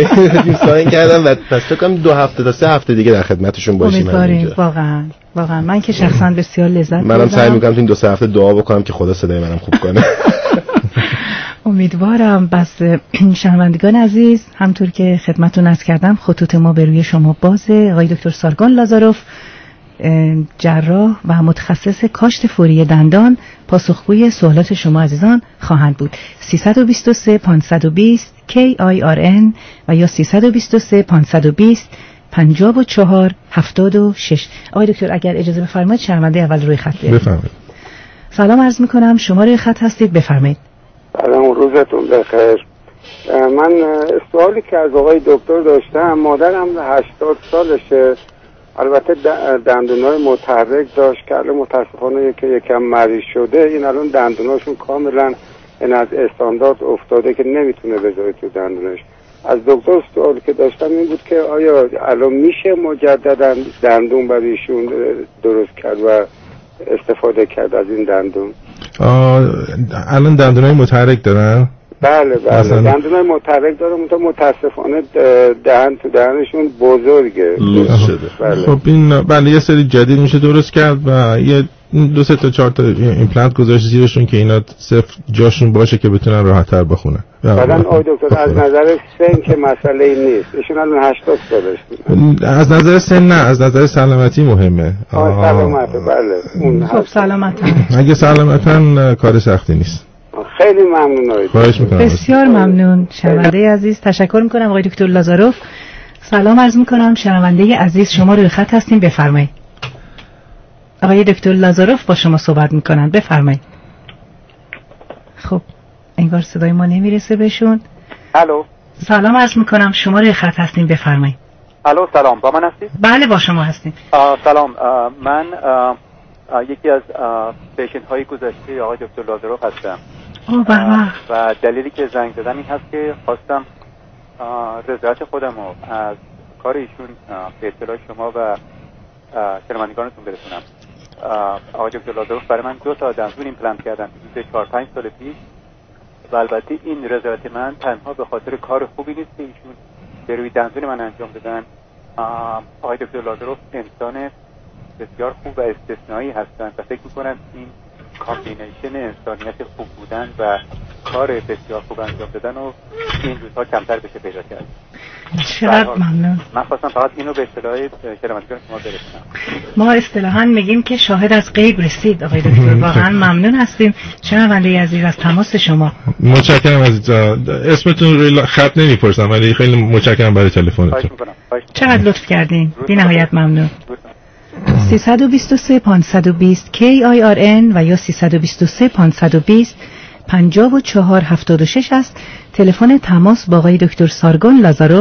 کردم و پس فکر کنم 2 هفته تا 3 هفته دیگه در خدمتشون باشیم. واقعا من که شخصا بسیار لذت بردم. منم سعی میکنم تو این 2-3 هفته دعا بکنم که خدا صدای منم خوب کنه. امیدوارم. بس شنوندگان عزیز، همطور که خدمتتون عرض کردم خطوط ما به روی شما بازه. آقای دکتر سارگون لازاروف، جراح و متخصص کاشت فوری دندان، پاسخگوی سوالات شما عزیزان خواهند بود. 323 520 KIRN و یا 323 520 54 76. آقای دکتر اگر اجازه بفرمایید شنونده اول روی خط بیارید. بفرمایید. سلام عرض میکنم، شما روی خط هستید، بفرمایید. سلام، روزتون بخیر. من سوالی که از آقای دکتر داشتم، مادرم 80 سالشه، البته دندونای متحرک داشت که الان متاسفانه که یکم مریض شده، این الان دندوناشون کاملا این از استاندارد افتاده که نمیتونه بذاره تو دندونش. از دکتر سوالی که داشتم این بود که آیا الان میشه مجددا دندون برایشون درست کرد و استفاده کرد از این دندون؟ الان دندونای متحرک دارن؟ بله دندونای متحرک دارن، متاسفانه دهن تو دهنشون بزرگه شده. خب این بله یه سری جدید میشه درست کرد و یه 2 تا 4 تا ایمپلنت گذاشت زیرشون که اینا صرف جاشون باشه که بتونن راحت‌تر بخونن. بعدن آقای دکتر از نظر سن که مسئله ای نیست، ایشون الان 80 سالشه. از نظر سن نه، از نظر سلامتی مهمه. سلامته بله. خب سلامتن. اگه سلامتن کار سختی نیست. خیلی ممنون. خواهش میکنم. بسیار ممنون. شنونده عزیز تشکر میکنم. آقای دکتر لازاروف سلام عرض میکنم. شنونده عزیز شما روی خط هستین، بفرمایید. آقای دکتر لازاروف با شما صحبت میکنن، بفرمایید. خب انگار صدای ما نمیرسه بهشون. الو سلام عرض میکنم، شما روی خط هستین، بفرمایید. الو سلام، با من هستید؟ بله با شما هستیم. سلام، من یکی از پیشنت های گذشته آقای دکتر لازاروف هستم. و دلیلی که زنگ زدم این هست که خواستم رضایت خودم رو از کار ایشون به اطلاع شما و شنوندگانتون برسونم. آقای دکتر لازاروف برای من 2 تا دندون ایمپلنت کردن حدود 4-5 سال پیش و البته این رضایت من تنها به خاطر کار خوبی نیست که ایشون به روی دندون من انجام دادن. آقای دکتر لازاروف انسان بسیار خوب و استثنایی هستند و فکر میکنم این کامبینیشن انسانیت خوب بودن و کار بسیار خوب انجام دادن و این روزها کمتر بشه پیدا کرد. چقدر ممنون. من خواستم فقط اینو به اصطلاح شنوندگان شما برسونم. ما اصطلاحاً میگیم که شاهد از غیب رسید آقای دکتر. واقعا ممنون هستیم. شنونده عزیز از تماس شما. متشکرم عزیز. اسمتون روی خط نمیپرسم ولی خیلی متشکرم برای تلفنتون. چقدر لطف کردین. بی‌نهایت ممنون. 323 520 KIRN و یا 323 520 54 76 است. تلفن تماس با آقای دکتر سارگون لازاروف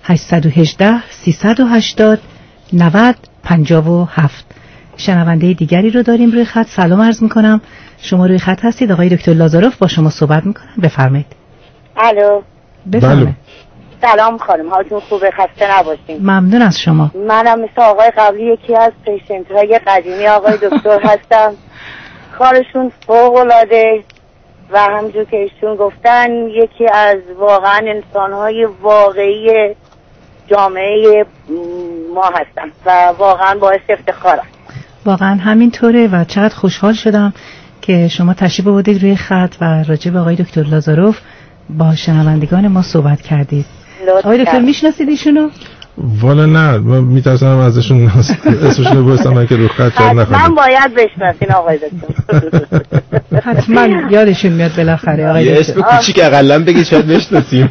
818 380 90 57. شنونده دیگری رو داریم روی خط. سلام عرض میکنم. شما روی خط هستید. آقای دکتر لازاروف با شما صحبت میکنم. بفرمایید. الو. بفرمایید. سلام خانم، حالتون خوبه؟ خسته نباشین. ممنون از شما. منم مثل آقای قبلی یکی از پیشنت های قدیمی آقای دکتر هستم. کارشون فوق العاده و همونجور که ایشون گفتن یکی از واقعا انسان‌های واقعی جامعه ما هستن و واقعا باعث افتخارم. واقعا همینطوره و چقدر خوشحال شدم که شما تشریف آوردید روی خط و راجع به آقای دکتر لازاروف با شنوندگان ما صحبت کردید. آقای دکتر میشناسید ایشونو؟ والا نه، من میترسم ازشون اسمشون رو بپرسم که رو خط جا نخواد. من باید بشناسین آقای دکتر. حتما یادشون میاد بالاخره آقای دکتر. یه اسم کوچیک اقلا بگید شاید بشناسیم.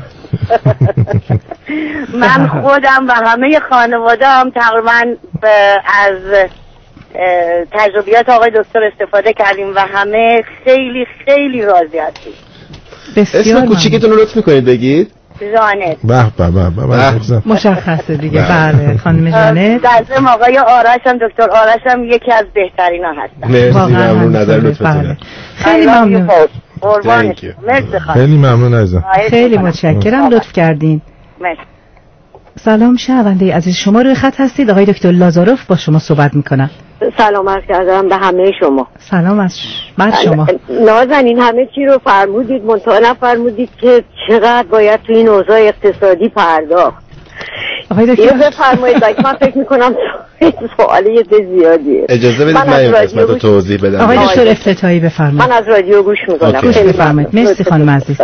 من خودم و همه خانواده هم تقریبا از تجربیات آقای دکتر استفاده کردیم و همه خیلی خیلی راضی هستیم. اسم کوچیکتون رو لطف میکنید بگید؟ جانت. به مشخصه دیگه. بله خانم جانت. در ضمن آقای آرش هم دکتر آرش هم یکی از بهترینا هستن. مرسی، ممنون نظر لطفتونه. خیلی ممنون. خیلی ممنون عزیزم. خیلی متشکرم لطف کردین. مرسی. سلام شنونده عزیز، شما روی خط هستید. آقای دکتر لازاروف با شما صحبت میکنن. سلام عرض کردم به همه شما. سلام از شما. نازنین همه چی رو فرمودید، منتها نفرمودید که چقدر باید تو این اوضاع اقتصادی پرداخت. آقای دکتر بفرمایید. من فکر میکنم سوالی زیادیه. اجازه بدید من این قسمت رو توضیح بدم. آقای دکتر افتتاحی بفرمایید. من از رادیو گوش میکنم. گوش بفرمایید. مرسی خانم عزیز.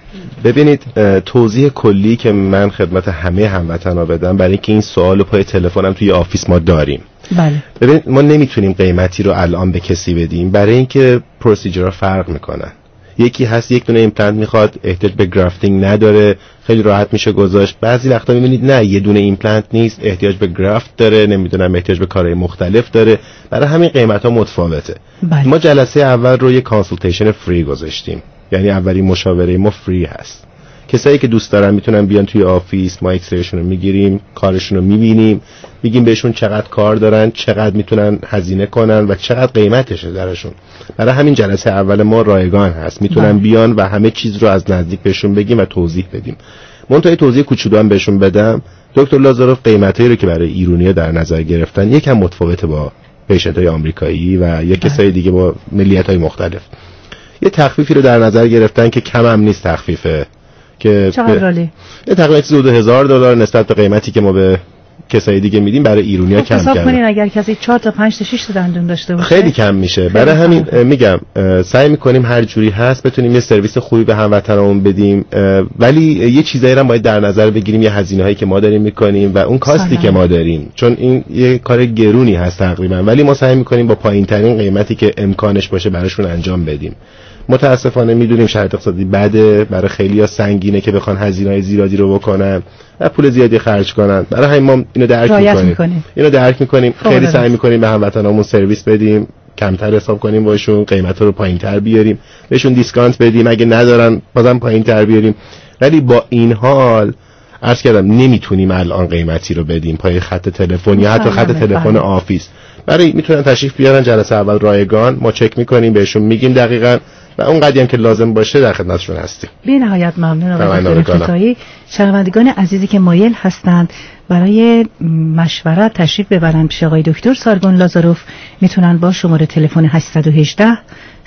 ببینید توضیح کلی که من خدمت همه هموطنا بدم برای اینکه این سوالو پای تلفنم توی آفیس ما داریم. بله. ببینید ما نمیتونیم قیمتی رو الان به کسی بدیم برای اینکه پروسیجرها فرق میکنن. یکی هست یک دونه ایمپلنت میخواد، احتیاج به گرافتینگ نداره، خیلی راحت میشه گذاشت. بعضی وقتا میبینید نه یه دونه ایمپلنت نیست، احتیاج به گرافت داره، نمیدونم احتیاج به کارهای مختلف داره. برای همین قیمت‌ها متفاوته. بله. ما جلسه اول رو یه کانسولتیشن فری گذاشتیم، یعنی اولین مشاوره ما فری هست. کسایی که دوست دارن میتونن بیان توی آفیس، ما اکسرشون رو میگیریم، کارشون رو میبینیم، میگیم بهشون چقدر کار دارن، چقدر میتونن هزینه کنن و چقدر قیمتشه درشون. برای همین جلسه اول ما رایگان هست، میتونن بیان و همه چیز رو از نزدیک بهشون بگیم و توضیح بدیم. منتها توضیح کوچولو هم بهشون بدم، دکتر لازاروف قیمتایی رو که برای ایرانی‌ها در نظر گرفتن یکم متفاوته با پیشنت‌های آمریکایی و یا کسای دیگه با ملیت‌های مختلف. یه تخفیفی رو در نظر گرفتن که کم هم نیست تخفیفه، که چقدر تقریبا $2,000 نسبت به قیمتی که ما به کسای دیگه میدیم برای ایرانی‌ها کم حساب کرده. کنین اگر کسی 4 تا 5 تا 6 تا دندون داشته باشه خیلی کم میشه. برای همین میگم سعی میکنیم هر جوری هست بتونیم یه سرویس خوبی به هموطنامون بدیم، ولی یه چیزایی رو باید در نظر بگیریم، یه هزینه‌هایی که ما داریم میکنیم و اون کاستی که ما داریم، چون این یه کار گرونی هست تقریبا، ولی ما سعی میکنیم با پایین‌ترین قیمتی که امکانش باشه براشون انجام بدیم. متاسفانه میدونیم شرایط اقتصادی بده، برای خیلی‌ها سنگینه که بخوان هزینه‌های زیادی رو بکنن و پول زیادی خرج کنن. برای همین ما اینو درک می‌کنیم. خیلی سعی می‌کنیم به هموطنامون سرویس بدیم، کمتر حساب کنیم باشون، قیمتا رو پایین‌تر بیاریم، بهشون دیسکانت بدیم، اگه ندارن بازم پایین‌تر بیاریم. ولی با این حال عرض کردم نمیتونیم الان قیمتی رو بدیم پای خط تلفن یا حتی خط تلفن آفیس. برای میتونن تشریف بیارن جلسه اول رایگان، ما چک می‌کنیم، بهشون میگیم دقیقاً و اون قدری هم که لازم باشه در خدمتشون هستیم. بی نهایت ممنون آقای دکتر افتتاحی. شنوندگان عزیزی که مایل هستند برای مشورت تشریف ببرن پیش آقای دکتر سارگون لازاروف میتونن با شماره تلفن 818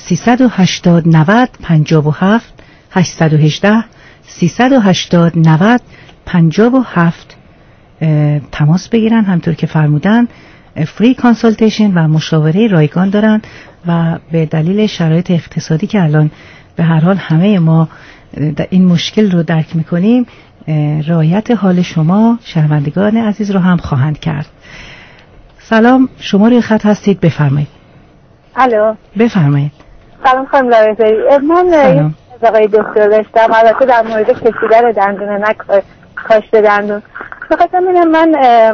380 90 57 818 380 90 57 تماس بگیرن. همطور که فرمودن فری کانسالتیشن و مشاوره رایگان دارن و به دلیل شرایط اقتصادی که الان به هر حال همه ما این مشکل رو درک میکنیم، رعایت حال شما شنوندگان عزیز رو هم خواهند کرد. سلام، شما روی خط هستید، بفرمایید. الو، بفرمایید. سلام خانم لارزایی. من از آقای دکتر داشتم، البته در مورد کشیدن دندون، نه کاشت دندون. بخاطر من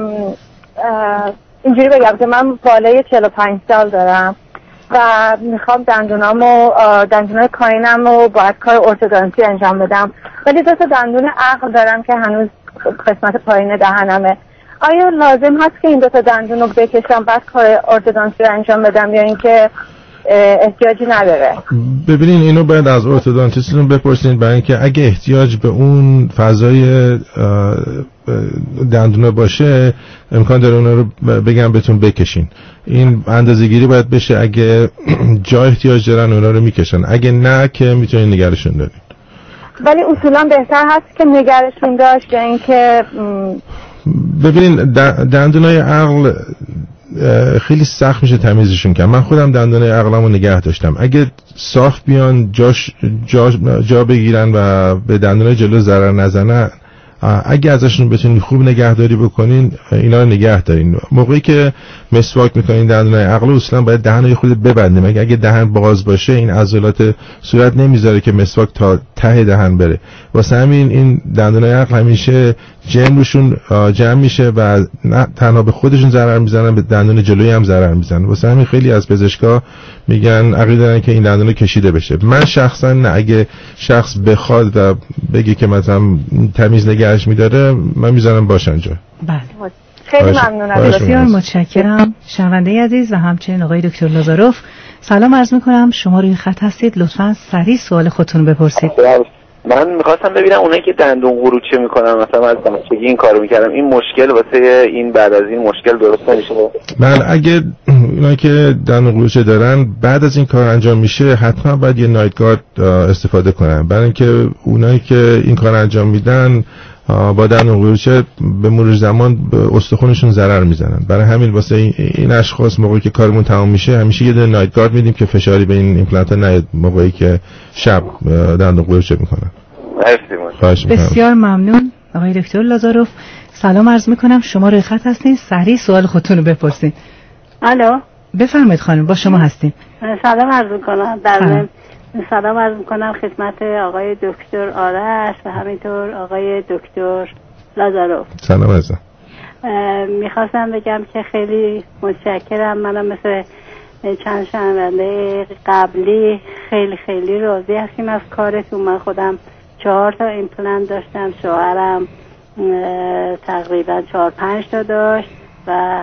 اینجوری بگم که من بالای 45 سال دارم و میخوام دندونای کاینمو باید کار ارتودنسی انجام بدم، ولی دو تا دندون عقل دارم که هنوز قسمت پایین دهنمه. آیا لازم هست که این دو تا دندون رو بکشم بعد کار ارتودنسی رو انجام بدم یا اینکه احتیاجی نداره؟ ببینین اینو باید از ارتودنتیستتون بپرسین، برای اینکه اگه احتیاج به اون فضای دندونه باشه امکان داره اونا رو بگم بهتون بکشین. این اندازه‌گیری باید بشه، اگه جا احتیاج دارن اونا رو میکشن، اگه نه که میتونین نگرشون دارین. ولی اصولا بهتر هست که نگرشون داشت یا اینکه ببینین دندونای عقل خیلی سخت میشه تمیزشون کرد. من خودم دندونای عقلمو نگه داشتم. اگه صاف بیان جا بگیرن و به دندونای جلو ضرر نزنن، اگه ازشون بتونین خوب نگهداری بکنین اینا رو نگه دارین. موقعی که مسواک میکنین دندونای عقل اصلا باید دهن خودت ببندیم. اگه دهن باز باشه این عضلات صورت نمیذاره که مسواک تا ته دهن بره. واسه همین این دندونای عقل همیشه جمعشون جمع میشه و نه تنها به خودشون ضرر میزنن، به دندون جلویی هم ضرر میزنن. واسه همین خیلی از پزشکا میگن عقیده دارن که این دندون کشیده بشه. من شخصا نه، اگه شخص بخواد و بگه که مثلا تمیز نگهش میداره من میذارم باشن جا. بله خیلی ممنونم، بسیار متشکرم. شنونده عزیز و همچنین آقای دکتر لازاروف سلام عرض میکنم. شما روی خط هستید، لطفاً سریع سوال خودتون بپرسید. من میخواستم ببینم اونایی که دندون قروچه میکنن، مثلا از بچگی این کارو میکردم، این مشکل واسه این بعد از این مشکل درست نمیشه؟ من اگه اونایی که دندون قروچه دارن بعد از این کار انجام میشه حتما باید یه نایت گارد استفاده کنن، برای اینکه اونایی که این کار انجام میدن با دندون قروچه به مرور زمان به استخوانشون ضرر میزنن. برای همین واسه این اشخاص موقعی که کارمون تمام میشه همیشه یه دونه نایت گارد میدیم که فشاری به این ایمپلنت ها نیاد موقعی که شب دندون قروچه میکنن. بسیار ممنون آقای دکتر لازاروف. سلام عرض میکنم. شما روی خط هستین، سریع سوال خودتون رو بپرسین. الو بفرمایید خانم، با شما هستیم. سلام عرض میکنم. سلام عرض میکنم خدمت آقای دکتر آرش و همینطور آقای دکتر لازاروف. سلام عزیزم. میخواستم بگم که خیلی متشکرم. منم مثل چند شنونده قبلی خیلی راضی هستیم از کارتون. من خودم 4 تا ایمپلنت داشتم، شوهرم تقریبا 4-5 تا داشت و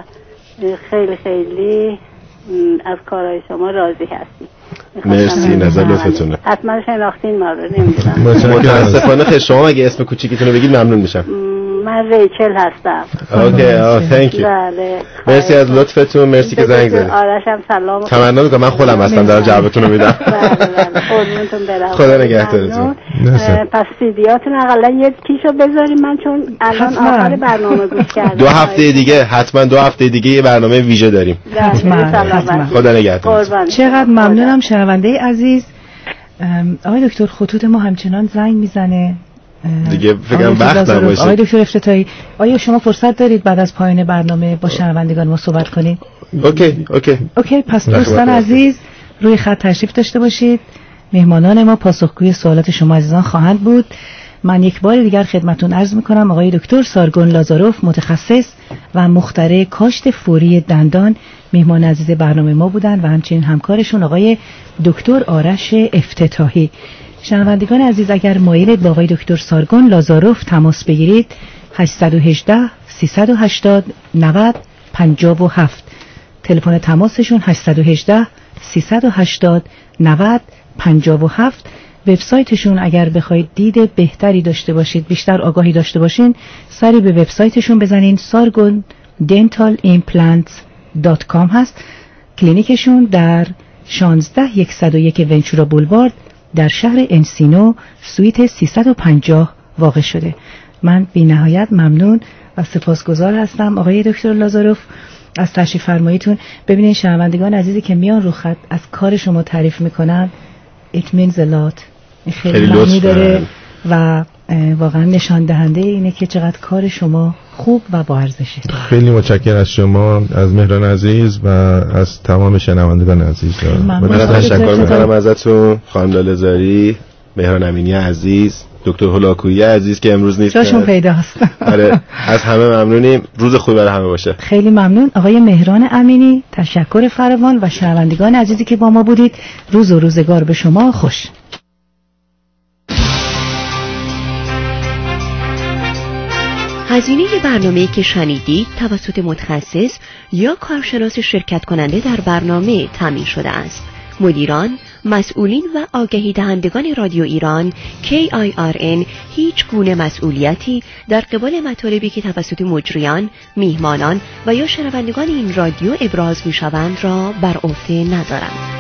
خیلی از کارهای شما راضی هستیم. مرسی، نظر لطفتونه. حتما شناختین ما رو، نمیدونم. متاسفانه خیلی شما اگه اسم کوچیکتون رو بگید ممنون میشم. من ریچل هستم. اوکی، thank you. بله. مرسی از لطفتون، مرسی که زنگ زدید. آرشم سلام. تمنا میکنم، من خودم هستم در جوابتون رو میدم. بله. قربونتون برم. خدا نگهدارتون. پس سیدیاتون حداقل یکیشو بذاریم، من چون الان آخر برنامه گوش کردم. 2 هفته دیگه حتما 2 هفته دیگه یه برنامه ویژه داریم. حتما. خدا نگهدارتون. چقدر ممنونم شنونده عزیز. آقای دکتر خطوط ما همچنان زنگ میزنه دیگه، فکرم وقت نباشه. آقای دکتر افتتاحی، آیا شما فرصت دارید بعد از پایان برنامه با شنوندگان ما صحبت کنید؟ اوکی. پس دوستان عزیز روی خط تشریف داشته باشید. مهمانان ما پاسخگوی سوالات شما عزیزان خواهند بود. من یک بار دیگر خدمتون عرض میکنم آقای دکتر سارگون لازاروف، متخصص و مخترع کاشت فوری دندان، مهمان عزیز برنامه ما بودن و همچنین همکارشون آقای دکتر آرش افتتاحی. شنوندگان عزیز اگر مایلید با آقای دکتر سارگون لازاروف تماس بگیرید 818 380 90 57 تلفن تماسشون 818 380 90 57. وبسایتشون اگر بخواید دید بهتری داشته باشید، بیشتر آگاهی داشته باشین، سری به وبسایتشون بزنین. sargondentalimplants.com هست. کلینیکشون در 16101 ونچورا بولوارد در شهر انسینو سویت 350 واقع شده. من بی نهایت ممنون و سپاسگزار هستم آقای دکتر لازاروف از تشریف فرماییتون. ببینید شنوندگان عزیزی که میان رو خط از کار شما تعریف میکنن it means a lot، خیلی معنی داره و واقعا نشان دهنده اینه که چقدر کار شما خوب و با ارزشه. خیلی متشکرم از شما، از مهران عزیز و از تمام شنوندگان عزیز. من تشکر میکنم ازتون، خانم لاله‌زاری، مهران امینی عزیز، دکتر هولاکویی عزیز که امروز نیست، جاشون پیداست. آره، از همه ممنونیم. روز خوبی برای همه باشه. خیلی ممنون آقای مهران امینی، تشکر فراوان و شنوندگان عزیزی که با ما بودید. روز و روزگار به شما خوش. هزینه برنامه‌ای که شنیدید توسط متخصص یا کارشناس شرکت کننده در برنامه تامین شده است. مدیران، مسئولین و آگهی دهندگان رادیو ایران KIRN هیچ گونه مسئولیتی در قبال مطالبی که توسط مجریان، میهمانان و یا شنوندگان این رادیو ابراز می‌شوند را بر عهده ندارند.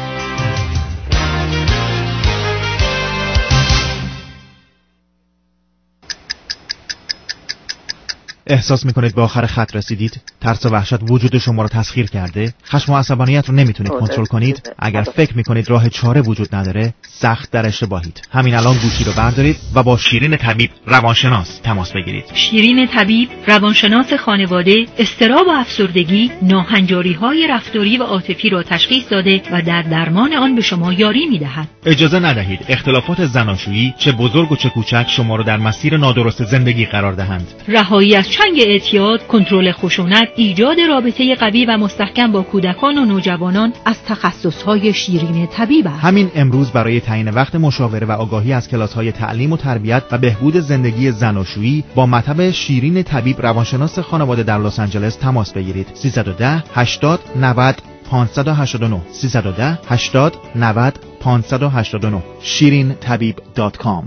احساس میکنید به آخر خط رسیدید؟ ترس و وحشت وجود شما رو تسخیر کرده؟ خشم و عصبانیت رو نمیتونید کنترل کنید؟ اگر فکر میکنید راه چاره وجود نداره، سخت در اشتباهید. همین الان گوشی رو بردارید و با شیرین طبیب روانشناس تماس بگیرید. شیرین طبیب روانشناس خانواده، اضطراب و افسردگی، ناهنجاری‌های رفتاری و عاطفی را تشخیص داده و در درمان آن به شما یاری میدهد. اجازه ندهید اختلافات زناشویی چه بزرگ و چه کوچک شما رو در مسیر نادرست زندگی قرار دهند. رهایی از چنگ اعتیاد، کنترل خشونت، ایجاد رابطه قوی و مستحکم با کودکان و نوجوانان از تخصص‌های شیرین طبیب است. همین امروز برای تعیین وقت مشاوره و آگاهی از کلاس‌های تعلیم و تربیت و بهبود زندگی زناشویی با مطب شیرین طبیب روانشناس خانواده در لس آنجلس تماس بگیرید. 310 80 90 589 310 80 90 589 shirintabib.com.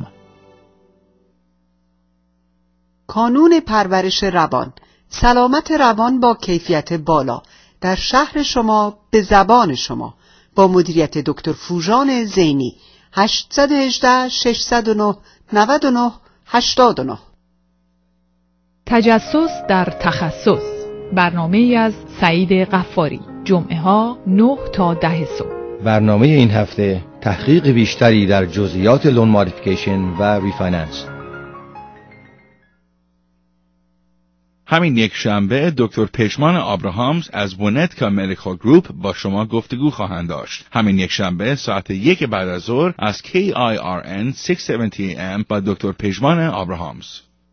کانون پرورش روان، سلامت روان با کیفیت بالا در شهر شما به زبان شما، با مدیریت دکتر فوژان زینی. 818 609 99 89. تجسس در تخصص، برنامه‌ای از سعید غفاری، جمعه ها 9 تا 10 صبح. برنامه این هفته تحقیق بیشتری در جزئیات لون مودیفیکیشن و ریفایننس. همین یک شنبه دکتر پشمان آبراهامز از ونتکا مدیکال گروپ با شما گفتگو خواهند داشت. همین یک شنبه ساعت 1 بعد از ظهر از KIRN 670 AM با دکتر پشمان آبراهامز.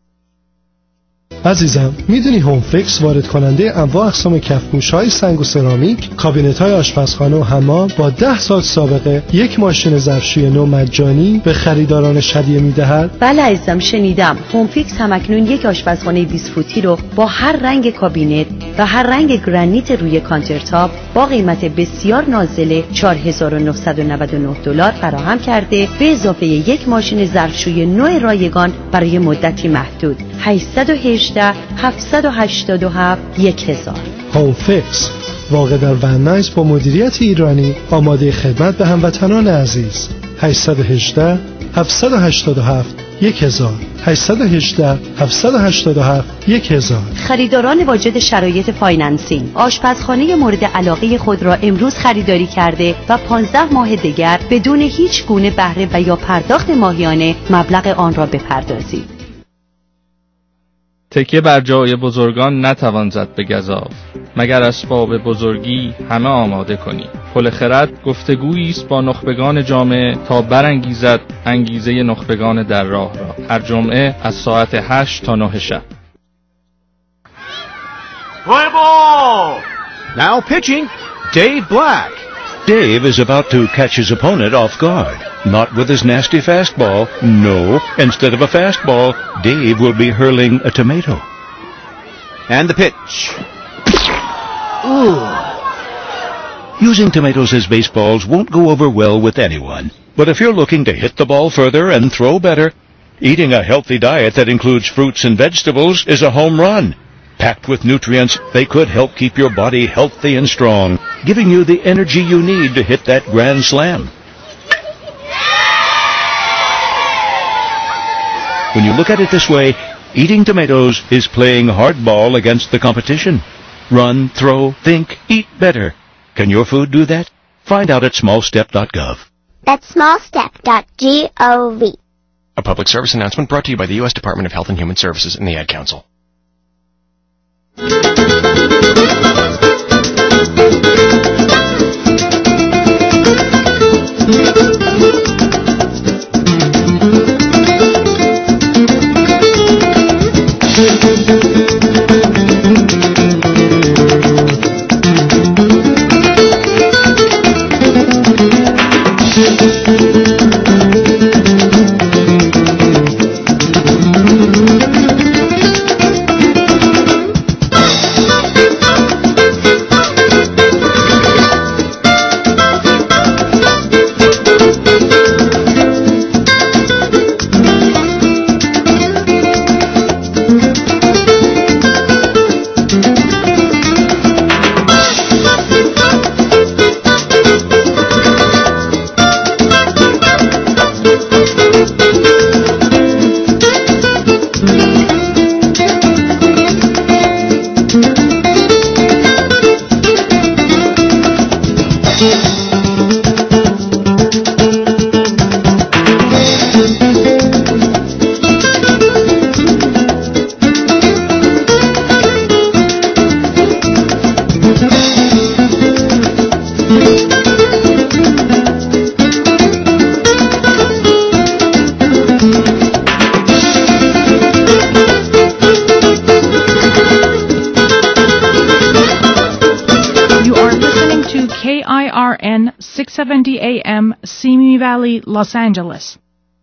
عزیزم، میدونی هوم فیکس وارد کننده انواع اقسام کفپوش‌های سنگ و سرامیک، کابینت‌های آشپزخانه و حمام با 10 سال سابقه یک ماشین ظرفشویی نو مجانی به خریدارانش هدیه میدهد؟ بله عزیزم، شنیدم. هوم فیکس همکنون یک آشپزخانه 20 فوتی رو با هر رنگ کابینت و هر رنگ گرانیت روی کانترتاپ با قیمت بسیار نازل $4,999 فراهم کرده، به اضافه یک ماشین ظرفشویی نو رایگان برای مدتی محدود. 818 787 1000. هوم فیکس واقع در ون نایز با مدیریت ایرانی، آماده خدمت به هموطنان عزیز. 818 787 1000. 818 787 1000. خریداران واجد شرایط فایننسینگ آشپزخانه مورد علاقه خود را امروز خریداری کرده و 15 ماه دیگر بدون هیچ گونه بهره و یا پرداخت ماهیانه مبلغ آن را بپردازید. تکیه بر جای بزرگان نتوان زد به گزاف، مگر اسباب بزرگی همه آماده کنی. پل خرد گفتگویی است با نخبگان جامعه تا برانگیزد انگیزه نخبگان در راه را. هر جمعه از ساعت 8 تا 9 شب. Play ball! Now pitching, Dave Black. Dave is about to catch his opponent off guard. Not with his nasty fastball. No. Instead of a fastball, Dave will be hurling a tomato. And the pitch. Ooh. Using tomatoes as baseballs won't go over well with anyone. But if you're looking to hit the ball further and throw better, eating a healthy diet that includes fruits and vegetables is a home run. Packed with nutrients, they could help keep your body healthy and strong, giving you the energy you need to hit that grand slam. When you look at it this way, eating tomatoes is playing hardball against the competition. Run, throw, think, eat better. Can your food do that? Find out at smallstep.gov. That's smallstep.gov. A public service announcement brought to you by the U.S. Department of Health and Human Services and the Ad Council. KIRN 670 AM, Simi Valley, Los Angeles.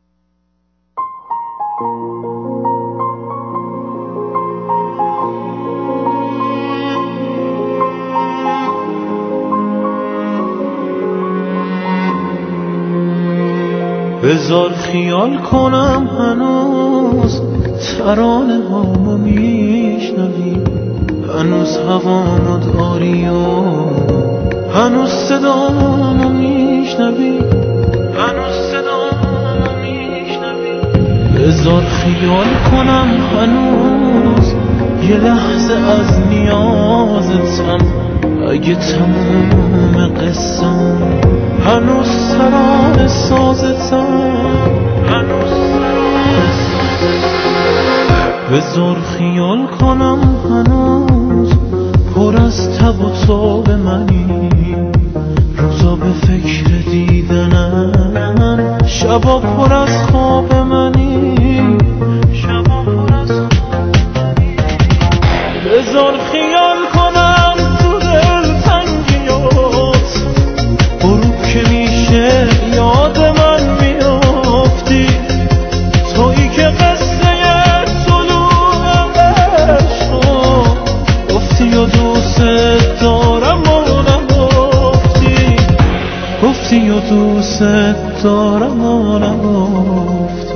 بذار خیال کنم هنوز ترانه هامو میشنوی، هنوز هوامو داری و هنوز صدامو میشنوی، هنوز صدامو میشنوی. بذار خیال کنم هنوز یه لحظه از نیازتم، اگه تموم قصم هنوز ترانه سازتم، هنوز ترانه سازتم. بذار خیال کنم هنوز پر از تب و تاب منی، روزا به فکر دیدنم، شبا پر از خواب منی، شبا پر از خواب منی. بذار خیال کنم تو دلتنگیات، غروب که میشه یاد من میافتی، تویی که قصه طلوع عشقو گفتی و دوست دارم و نگفتی، گفتی و دوست دارم و نگفتی.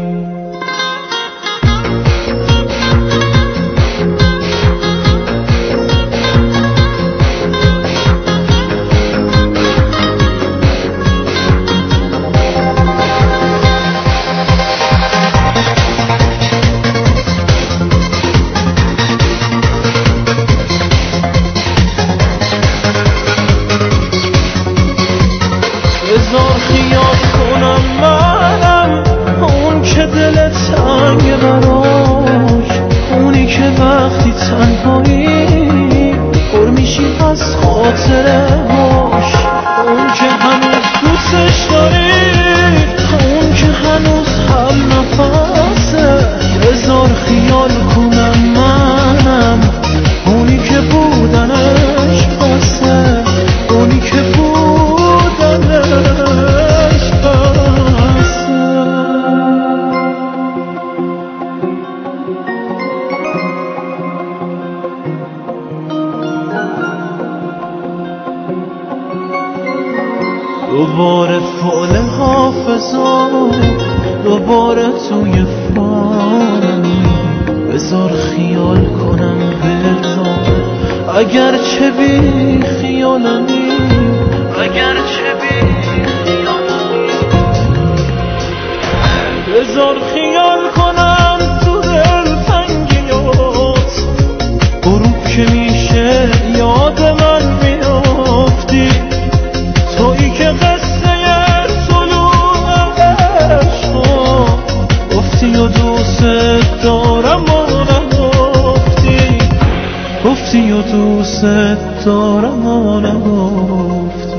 بذار خیال کنم منم اون که دل تنگ براش، اونی که وقتی تنهایی پر میشی از خاطره هاش، اون که هنوز دوستش داری، اون که هنوز هم نفسه. بذار خیال کنم منم اونی که بودنش بسه، اونی که بودنش بسه. دوباره فعل حافظم، دوباره توی فانمی. بذار خیال کنم بذار اگر چه بی خیالمی، اگر چه بی خیالمی. بذار خیال کنم تو دلتنگیات، غروب که میشه یاد من میافتی، تویی که قصه طلوع عشقو گفتی و دوست دارم و نگفتی، گفتی و دوست دارم و نگفتی.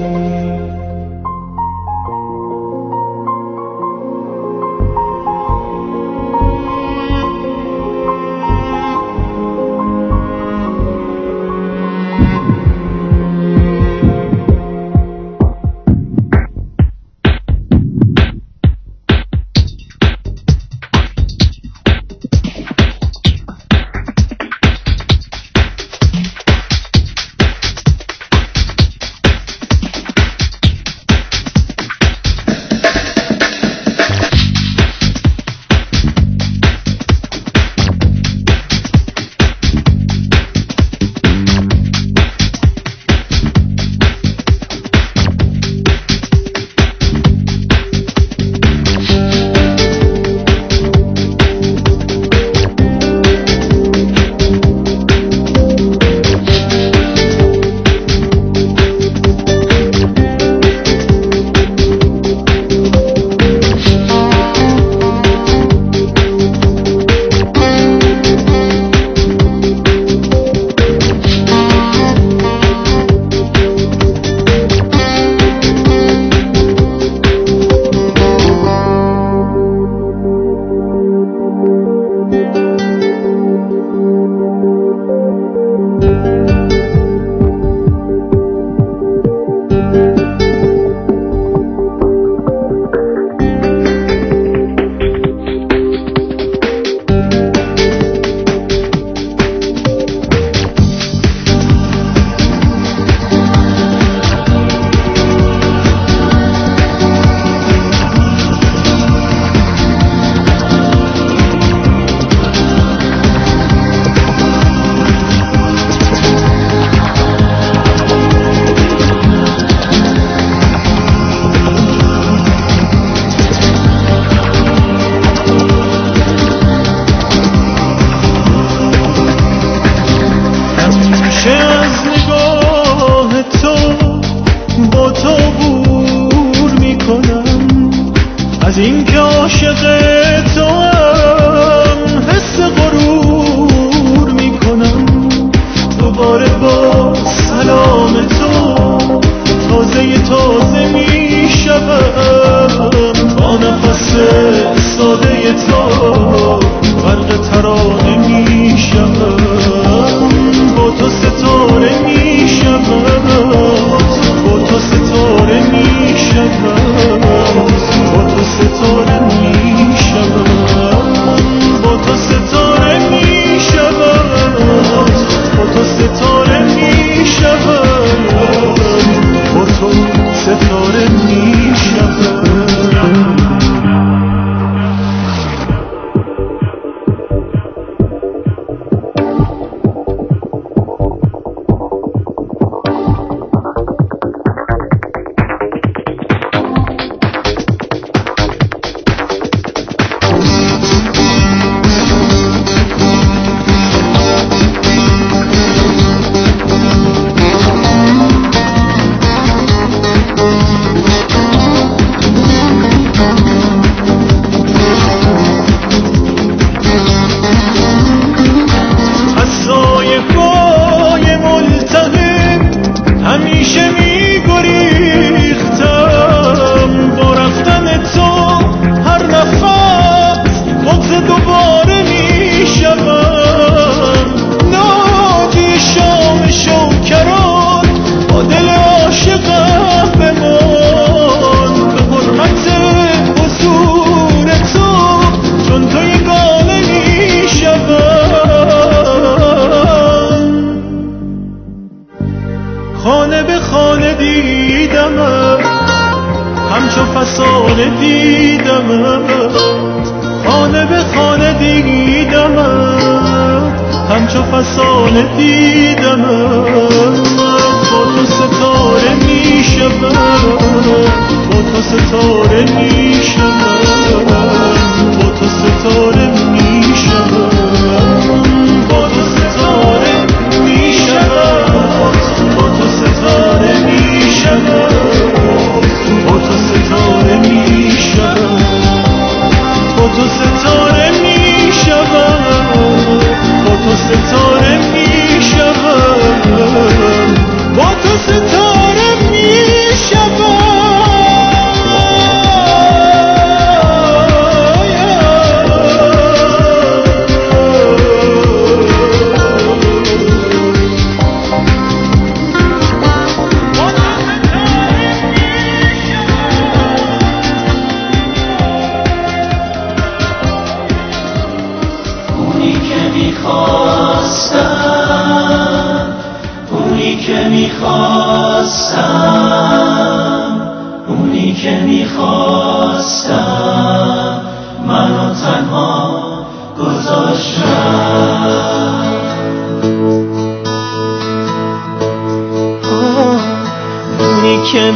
که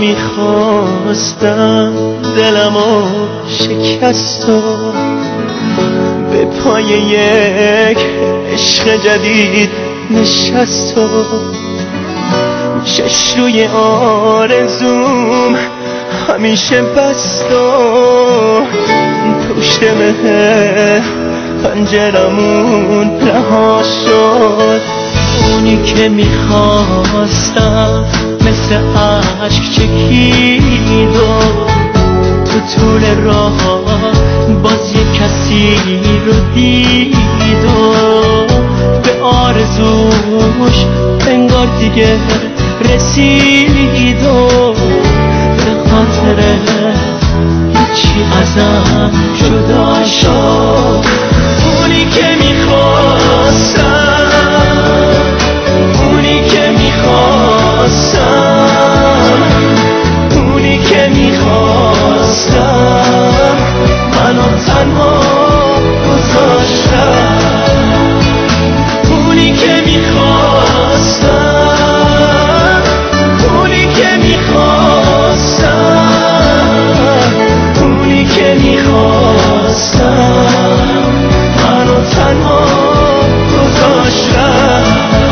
میخواستم دلمو شکست و به پای یک عشق جدید نشست و چش روی آرزوم همیشه بست و پشت مه پنجرمون رها شد. اونی که میخواستم مثل عشق چکید و تو طول راه باز یک کسی رو دیدم. دیگه رسید و به خاطر هیچی ازم جدا شد. اونی که میخواستم، اونی که میخواستم، اونی که میخواستم منو تنها گذاشتم. اونی که میخواستم، اونی که میخواستم، اونی که میخواستم منو تنها گذاشتم.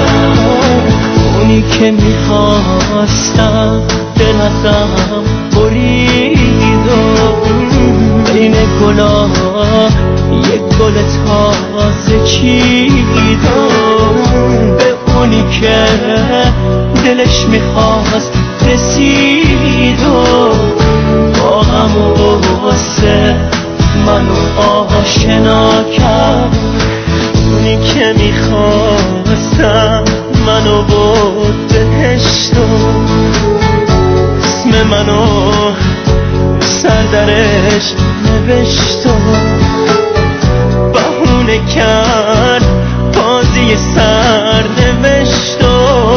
اونی که میخواستم دل ازم برید و بین گلا یک گل تازه چید و به اونی که دلش میخواست رسید و با غم و غصه منو آشنا کرد. اونی که میخواستم منو بود بهشت و اسم منو سر درش نوشت و بهونه کرد بازی سر نوشت و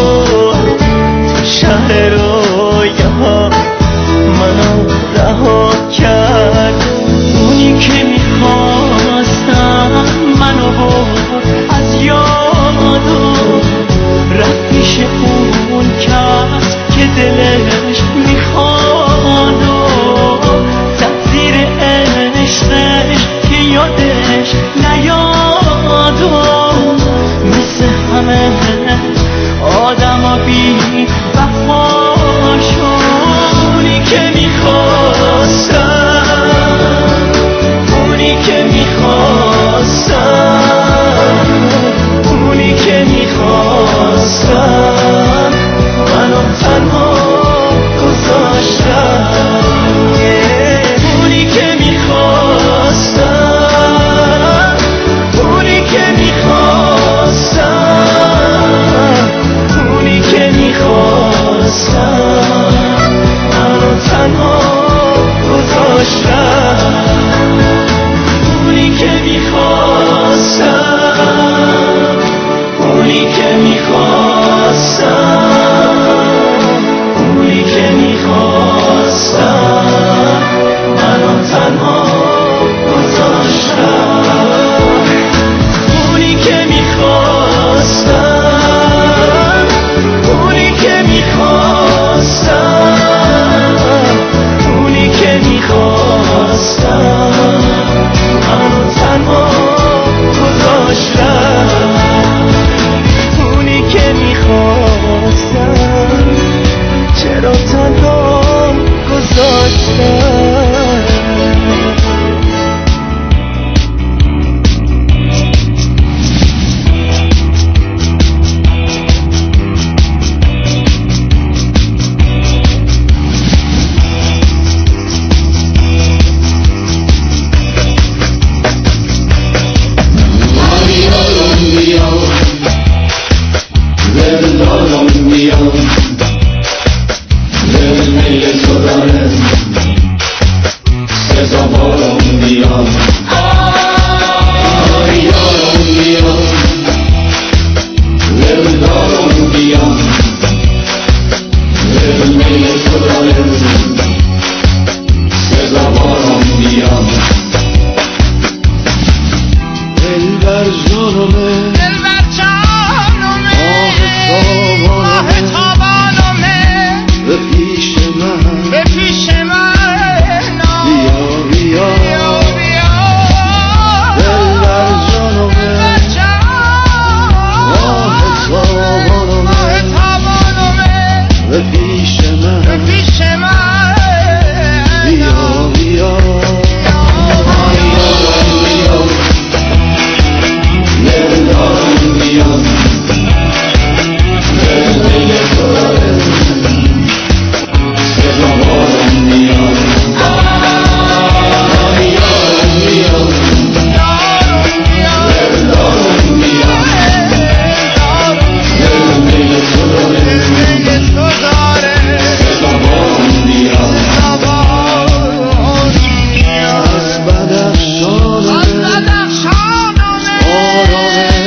شهر رویا منو رها کرد. اونی که میخواستم منو بود از یاد و رفت پیش اون کس که دلش میخواد و زد زیر عشقش که یادش نیاد و مثل همه آدم ها بی وفا شد. اونی که میخواستم، اونی که میخواستم، اونی که میخواستم منو تنها گذاشتم. اونی که میخواستم، اونی که میخواستم، اونی که میخواستم منو تنها گذاشتم. اونی که میخواستم، اونی که میخواستم، اونی که میخواستم منو تنها گذاشتم. اونی که میخواستم، اونی که میخواستم، اونی که میخواستم منو تنها گذاشتم. اونی که میخواستم چرا تنها گذاشتم.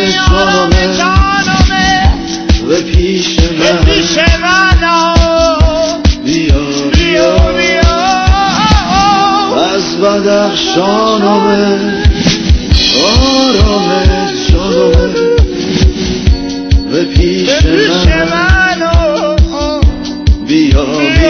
جانمه به پیش من بیا از بدخشانمه آرام جانمه به پیش من بیا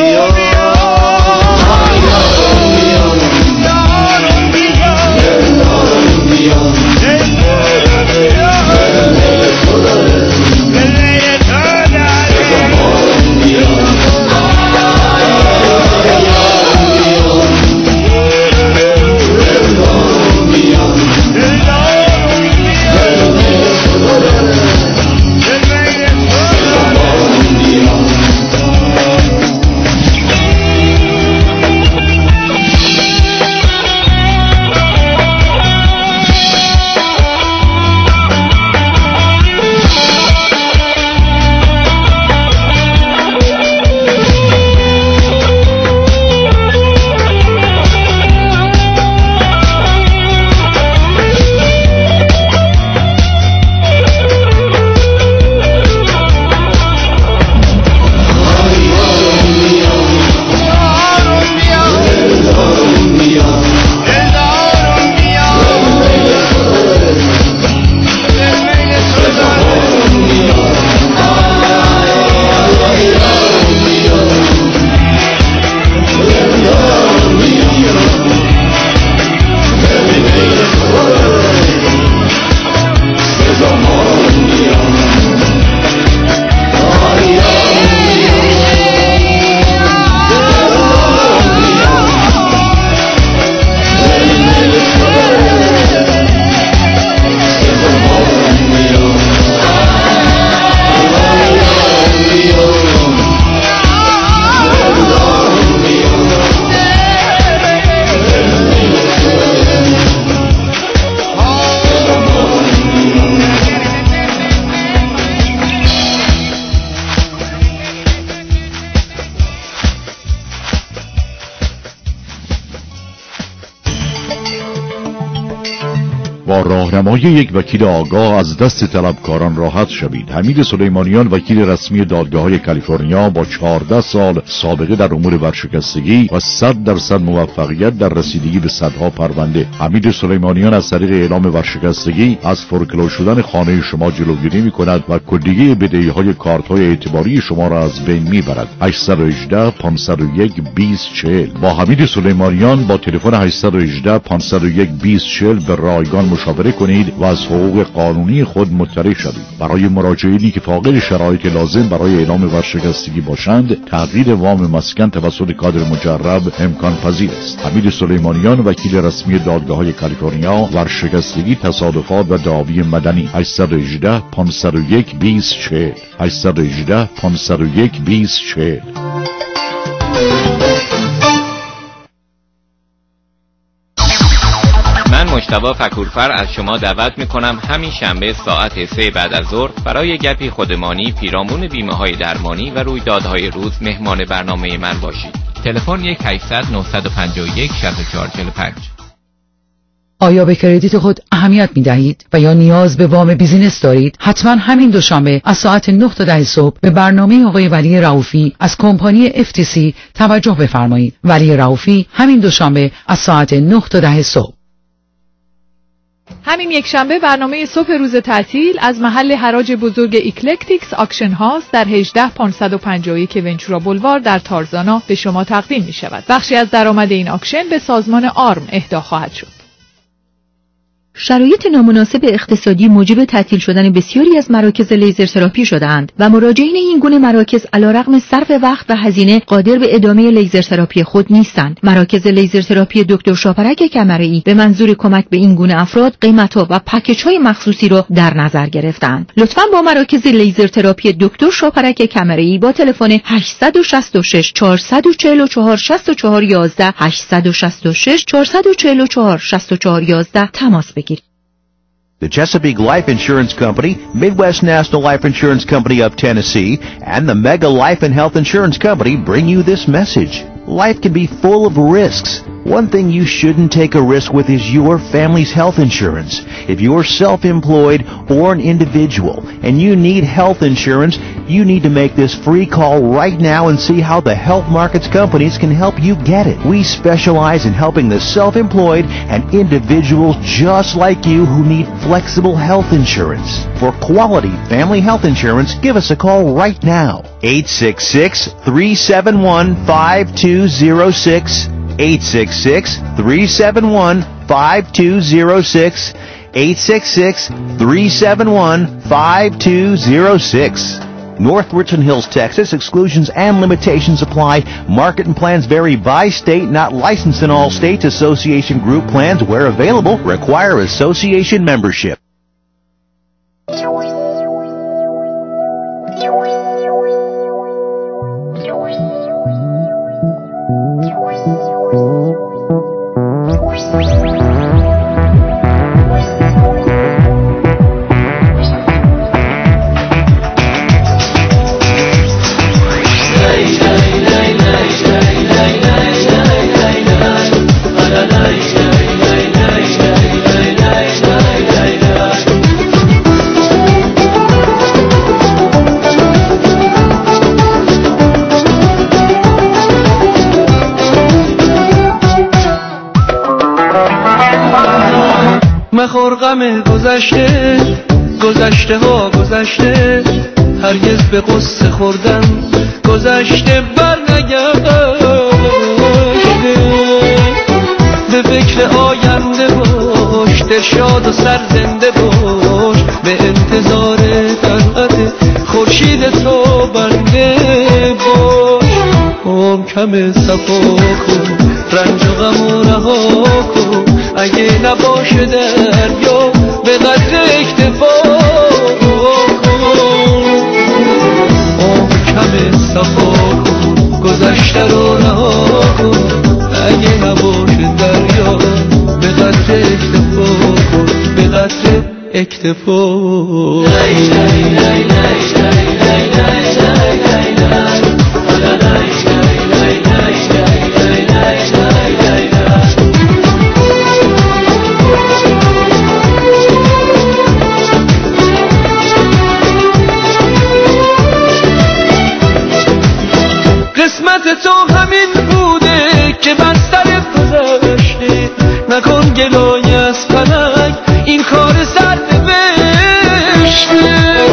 با راهنمایی یک وکیل آگاه از دست طلبکاران راحت شوید. حمید سلیمانیان، وکیل رسمی دادگاه‌های کالیفرنیا با 14 سال سابقه در امور ورشکستگی و 100% موفقیت در رسیدگی به صدها پرونده. حمید سلیمانیان از طریق اعلام ورشکستگی از فورکلوز شدن خانه شما جلوگیری می‌کند و کلیه بدهی‌های کارت‌های اعتباری شما را از بین می‌برد. 818 501 2040. با حمید سلیمانیان با تلفن 818 501 2040 به رایگان مشاوره کنید و از حقوق قانونی خود مطلع شوید. برای مراجعینی که فاقد شرایط لازم برای اعلام ورشکستگی باشند، تغییر وام مسکن توسط کادر مجرب امکان پذیر است. حمید سلیمانیان، وکیل رسمی دادگاه‌های کالیفرنیا، ورشکستگی، تصادفات و دعاوی مدنی. 818 501 2040. 818 501 2040. من مجتبی فکورفر از شما دعوت میکنم همین شنبه ساعت 3 بعد از ظهر برای گپی خودمانی پیرامون بیمه‌های درمانی و رویدادهای روز مهمان برنامه من باشید. تلفن 1-800-951-6445. آیا به کردیت خود اهمیت می دهید و یا نیاز به وام بیزینس دارید؟ حتما همین دوشنبه از ساعت 9 تا 10 صبح به برنامه آقای ولی رؤوفی از کمپانی FTC توجه بفرمایید. ولی رؤوفی همین دوشنبه از ساعت 9 تا 10 صبح. همین یک شنبه برنامه صبح روز تعطیل از محل حراج بزرگ ایکلکتیکس آکشن هاوس در 18551 ونچورا بولوار در تارزانا به شما تقدیم می شود. بخشی از درآمد این آکشن به سازمان آرم اهدا خواهد شد. شرایط نامناسب اقتصادی موجب تعطیل شدن بسیاری از مراکز لیزر تراپی شده‌اند و مراجعین این گونه مراکز علیرغم صرف وقت و هزینه قادر به ادامه لیزر تراپی خود نیستند. مراکز لیزر تراپی دکتر شاپرک کمرئی به منظور کمک به این گونه افراد قیمت‌ها و پکیج‌های مخصوصی را در نظر گرفتند. لطفاً با مراکز لیزر تراپی دکتر شاپرک کمرئی با تلفن 866 444 6411 866 444 6411 تماس بگیرید. The Chesapeake Life Insurance Company, Midwest National Life Insurance Company of Tennessee, and the Mega Life and Health Insurance Company bring you this message. Life can be full of risks. One thing you shouldn't take a risk with is your family's health insurance. If you're self-employed or an individual and you need health insurance, you need to make this free call right now and see how the health markets companies can help you get it. We specialize in helping the self-employed and individuals just like you who need flexible health insurance. For quality family health insurance, give us a call right now. 866-371-5206. 866-371-5206. 866-371-5206. North Richland Hills, Texas. Exclusions and limitations apply. Market and plans vary by state. Not licensed in all states. Association group plans, where available, require association membership. مخور غم گذشته، گذشته ها گذشته، هرگز به قصه خوردن گذشته بر نگشته. به فکر آینده باش، دلشاد و سرزنده باش، به انتظار طلعت خورشید تو بنده باش. عمر کم صفا کن، رنج و غم و رها کن، اگه نباشه دریا به قدر اکتفا کن. عمر کم صفا کن، گذشته رو رها کن، اگه نباشه دریا به قدر اکتفا کن، به قدر اکتفا. قسمت تو همین بوده که بستر گذشته، نکن گلای از فلک این کار سر نوشته.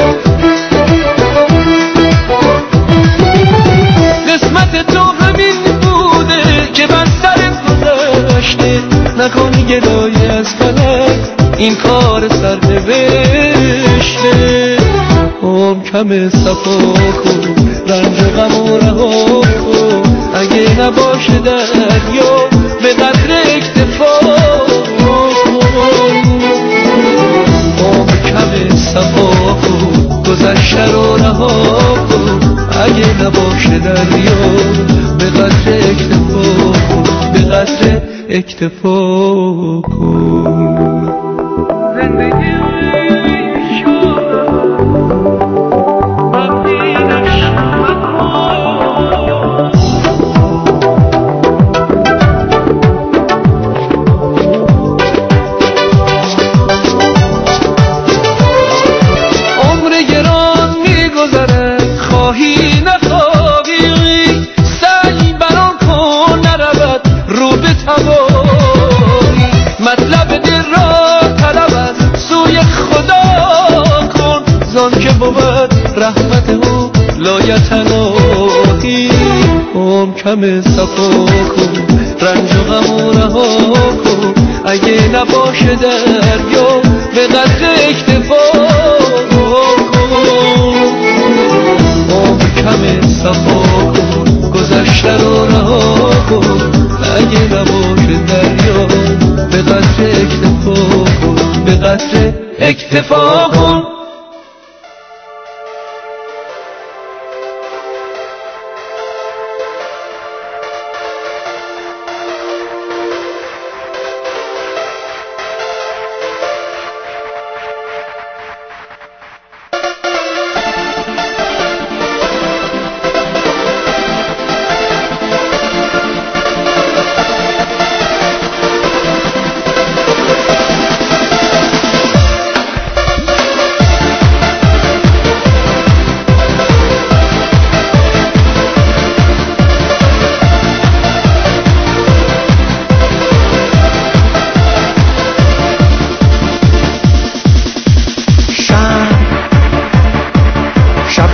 قسمت تو همین بوده که بستر گذشته، نکن گلای از فلک این کار سر نوشته. عمر کم صفا کن، رنج و غم و رها کن، اگه نباشه دریا به قدر اکتفا کن. عمر کم صفا کن، گذشته رو رها کن، اگه نباشه دریا به قدر اکتفا کن، به قدر اکتفا کن. زندگی خواهی نخواهی سعی بران کن، نرود رو به تباری. مطلب دل را طلب از سوی خدا کن، زان که بود رحمت او لایتناهی. عمر کم صفا کن، رنج و غم و رها کن، اگه نباشه دریا به قدر اکتفا کن. کم صفا کن، گذشته رو رها کن، اگه نباشه دریا به قدر اکتفا کن، به قدر اکتفا کن.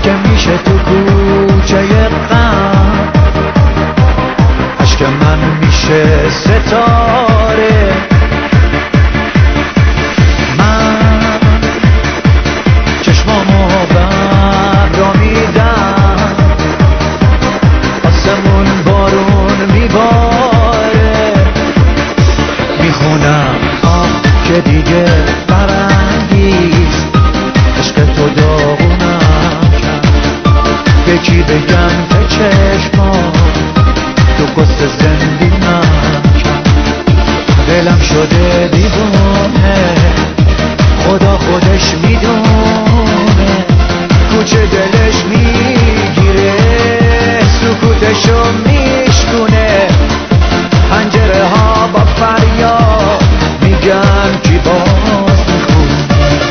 که میشه تو کوچه غم، عشق من میشه ستاره. من چشمامو بر را میدم، آسمون بارون میباره، میخونم که دیگه برانگیز، عشق تو داغونم کرد. به کی بگم که چشمام تو قصه زندونم کرد. دلم شده دیوونه، خدا خودش میدونه، کوچه دلش میگیره، سکوتشو میشکونه. پنجره ها با فریاد میگن کی باز میخونه.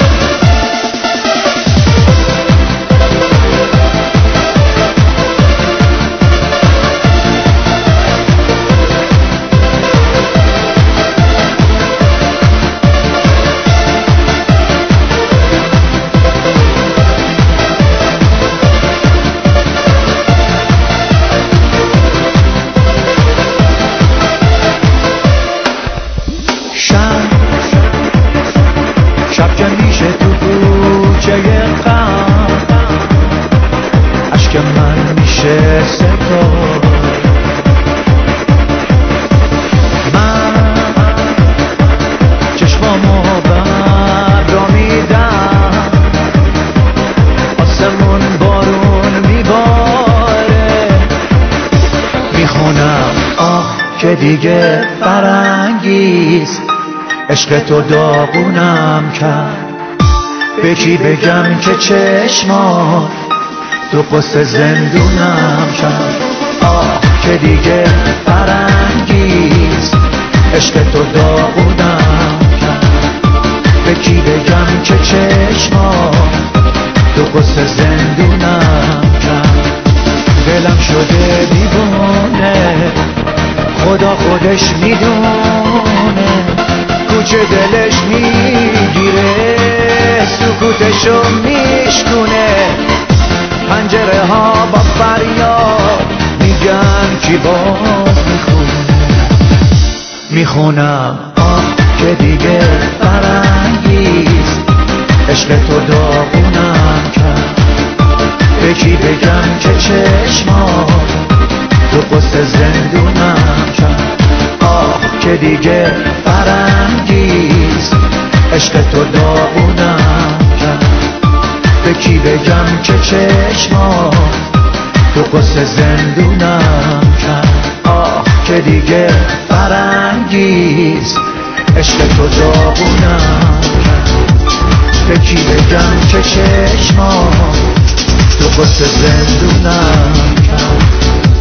شب که میشه تو کوچه غم، عشق من میشه ستاره. من چشمامو بر را میدم، آسمون بارون میباره، میخونم آه که دیگه فرنگیست، عشق تو داغونم کرد. به کی بگم که چشمات تو قصه زندونم کرد. آه که دیگه فرنگیست، عشق تو داغونم کرد. به کی بگم که چشمات تو قصه زندونم کرد. دلم شده دیوونه، خدا خودش میدونه، کوچه دلش میگیره، سکوتشو میشکونه. پنجره ها با فریاد میگن کی باز میخونه. میخونم آه که دیگه فرنگیست، عشق تو داغونم کرد. به کی بگم که چشمات تو قصه زندونم کرد. آه که دیگه فرنگیست، عشق تو داغونم کرد. به کی بگم که چشمات تو قصه زندونم کرد. آه که دیگه فرنگیست، عشق تو داغونم کرد. به کی بگم که چشمات تو قصه زندونم کرد.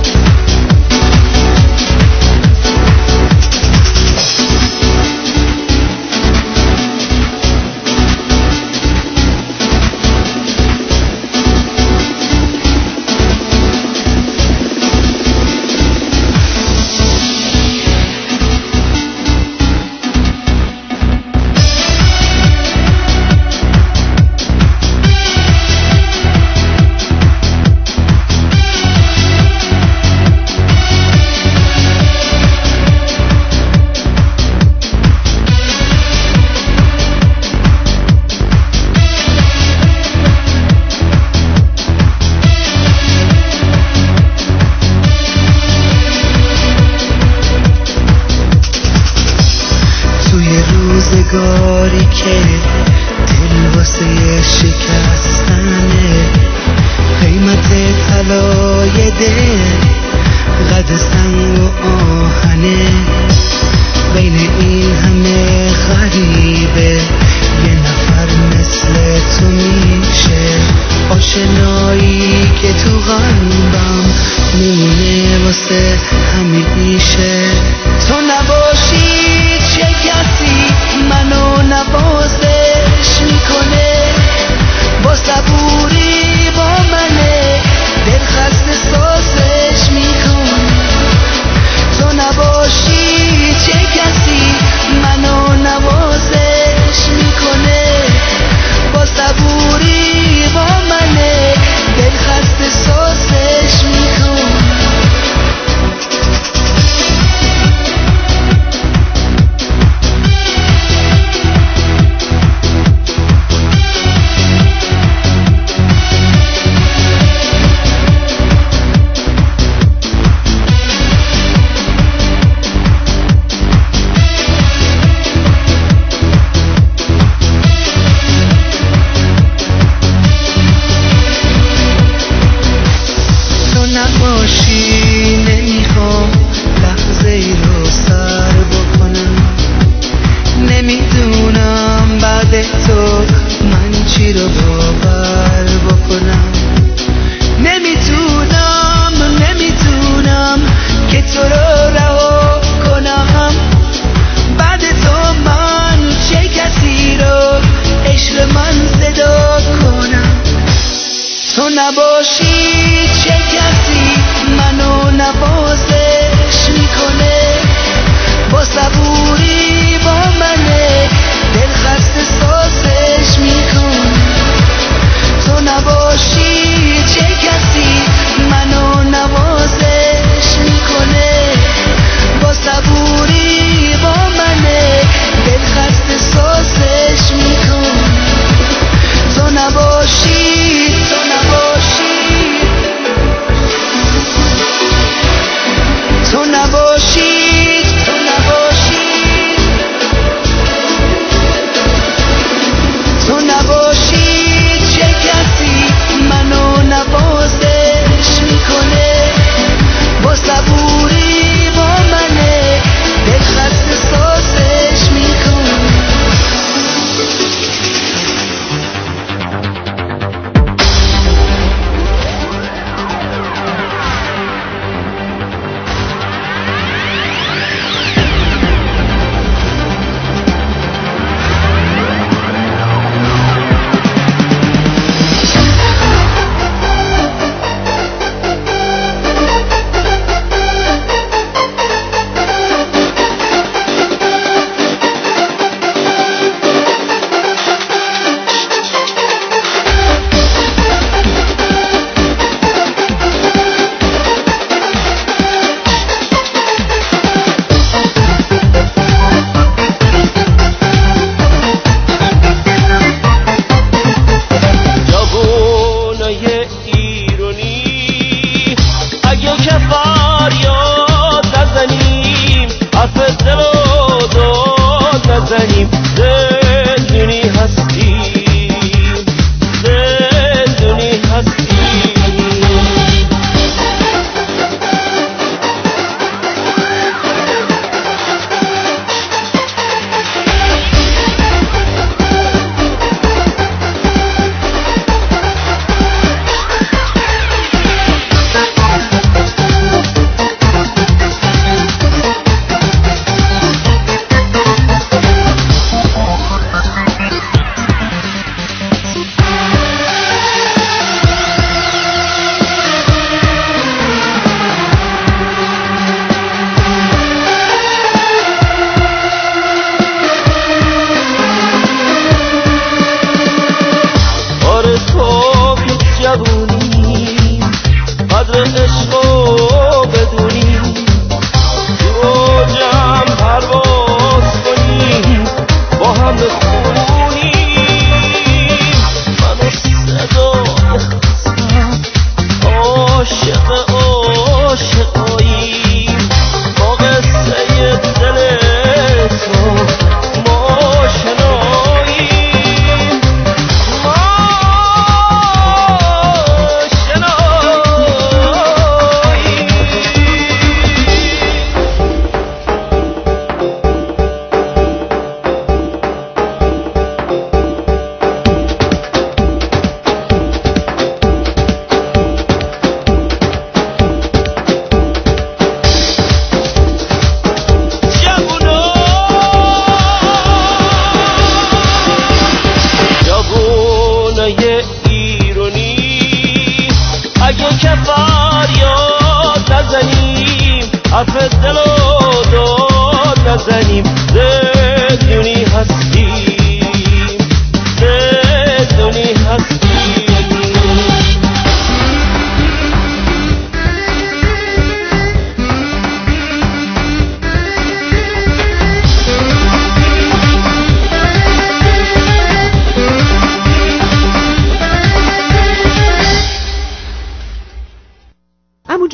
روزگاری که دل واسه شکستنه، قیمت طلای دل قد سنگ و آهنه. بین این همه غریبه یه نفر مثل تو میشه، آشنایی که تو قلبم میمونه واسه همیشه. تو نباشی چه کسی منو نوازش میکنه، با صبوری با منه دلخسته سازش میکنه. تو نباشی چه کسی منو نوازش میکنه، با صبوری با منه باور بکنم. نمیتونم که تو رو رها کنم. بعد تو من چه کسی رو عشق من صدا کنم؟ تو نباشی چه کسی منو نوازش میکنه؟ با صبوری با منه دل خسته سازش میکنه. تو نباشی چه کسی منو نوازش میکنه؟ با صبوری با منه دل خسته سازش میکنه. تو نباشی تو نباشی تو نباشی چه کسی منو نوازش میکنه؟ با صبوری با منه دل خسته سازش میکنه.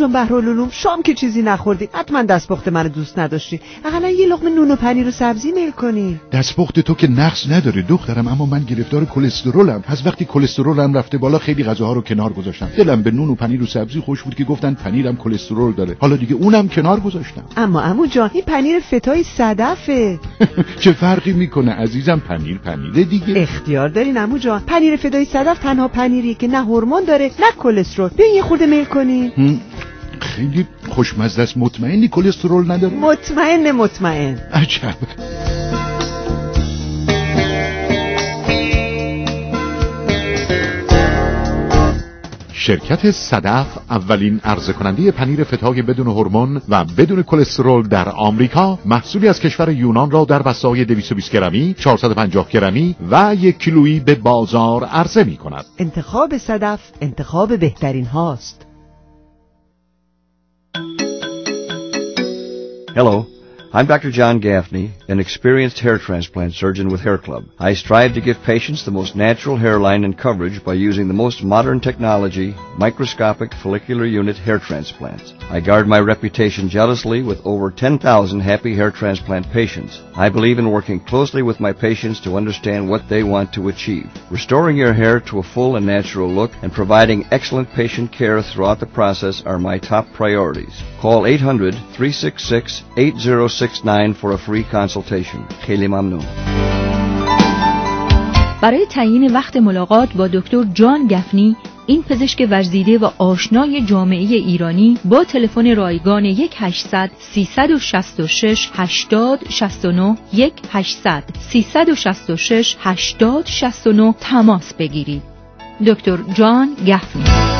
جان بهرالعلوم شام که چیزی نخوردی، حتما دستپخت من دوست نداشتی. اقلا یه لقمه نون و پنیر و سبزی میل کنی. دستپخت تو که نقص نداره دخترم، اما من گرفتار کلسترولم. از وقتی کلسترولم رفته بالا خیلی غذاها رو کنار گذاشتم. دلم به نون و پنیر و سبزی خوش بود که گفتن پنیرم کلسترول داره. حالا دیگه اونم کنار گذاشتم. اما عمو جان این پنیر فتای صدفه. چه فرقی میکنه عزیزم؟ پنیره دیگه. اختیار دارین عمو جان. پنیر فدای صدف تنها پنیریه که نه هورمون داره نه کلسترول. بیا یه خورده میل کنی. خیلی خوشمزه است. مطمئنی کلسترول نداره؟ مطمئن. عجب. شرکت صدف اولین عرضه کننده پنیر فتای بدون هورمون و بدون کلسترول در آمریکا، محصولی از کشور یونان را در وسای 220 گرمی، 450 گرمی و 1 کیلویی به بازار عرضه می کند. انتخاب صدف انتخاب بهترین هاست. Hello, I'm Dr. John Gaffney, an experienced hair transplant surgeon with Hair Club. I strive to give patients the most natural hairline and coverage by using the most modern technology, microscopic follicular unit hair transplants. I guard my reputation jealously with over 10,000 happy hair transplant patients. I believe in working closely with my patients to understand what they want to achieve. Restoring your hair to a full and natural look and providing excellent patient care throughout the process are my top priorities. Call 800-366-8069 for a free consultation. خیلی ممنون. برای تعیین وقت ملاقات با دکتر جان گفنی، این پزشک ورزیده و آشنای جامعه ایرانی، با تلفن رایگان 1-800-366-8069 1-800-366-8069 تماس بگیرید. دکتر جان گفنی.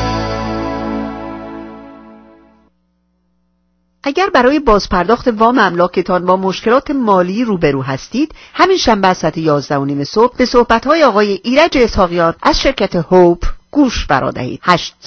اگر برای بازپرداخت وام املاکتان با مشکلات مالی روبرو هستید، همین شنبه ساعت 11:30 صبح به صحبت‌های آقای ایرج اسحاقیان از شرکت هوپ گوش فرا دهید.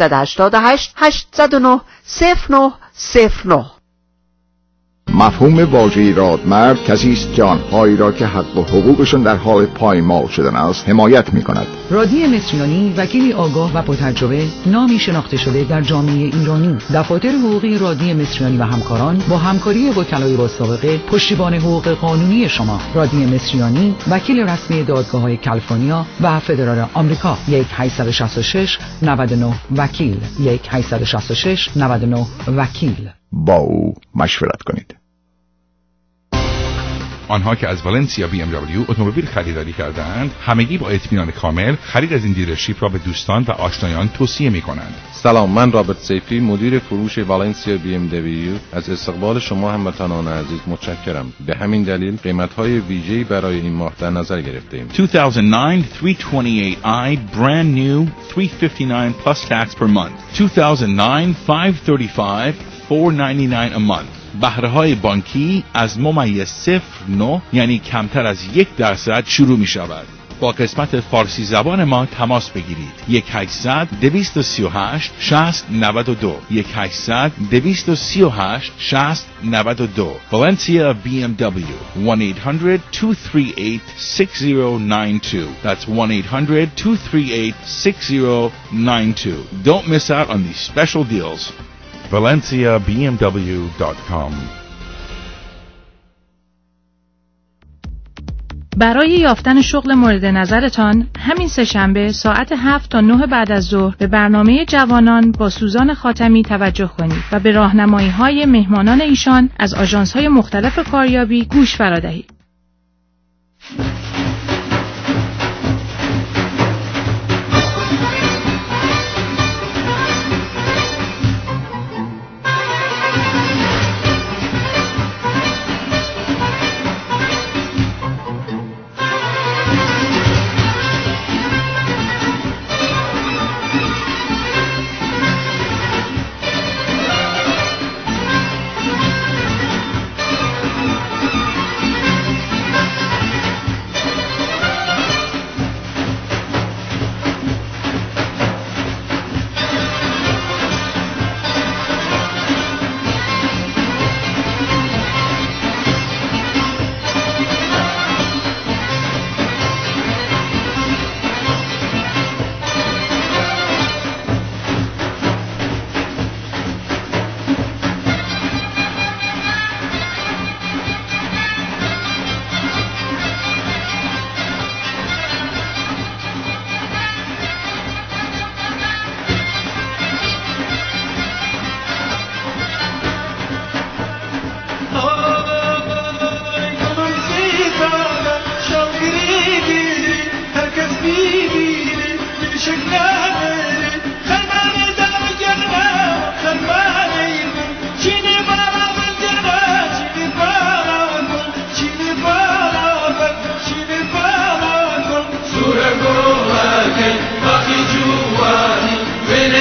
888-809-0909. مفهوم واژه رادمرد کسی است که آنهایی را که حق و حقوقشان در حال پایمال شدن است حمایت می‌کند. رادی مصریانی، وکیلی آگاه و با تجربه، نامی شناخته شده در جامعه ایرانی. دفاتر حقوقی رادی مصریانی و همکاران با همکاری وکلای با سابقه پشتیبان حقوق قانونی شما. رادی مصریانی، وکیل رسمی دادگاه‌های کالیفرنیا و فدرال آمریکا. 1-866-99 وکیل 1-866-99 وکیل. با او مشورت کنید. آنها که از والنسیا BMW اتومبیل خریداری کردند، همگی با اطمینان کامل خرید از این دیلرشیپ را به دوستان و آشنایان توصیه می‌کنند. سلام، من رابرت سیفی، مدیر فروش والنسیا BMW، از استقبال شما هموطنان عزیز متشکرم. به همین دلیل قیمت‌های ویژه‌ای برای این ماه در نظر گرفته‌ایم. 2009 328i brand new 359 plus tax per month. 2009 535 $499 a month. بهره‌های بانکی از ممیز 0.9 یعنی کمتر از 1% شروع می شود. با قسمت فارسی زبان ما تماس بگیرید. 1-800-238-6092 1-800-238-6092. Valencia BMW 1-800-238-6092. That's 1-800-238-6092. Don't miss out on these special deals. ValenciaBMW.com. برای یافتن شغل مورد نظرتان همین سه‌شنبه ساعت 7 تا 9 بعد از ظهر به برنامه جوانان با سوزان خاتمی توجه کنید و به راهنمایی‌های مهمانان ایشان از آژانس‌های مختلف کاریابی گوش فرا دهید.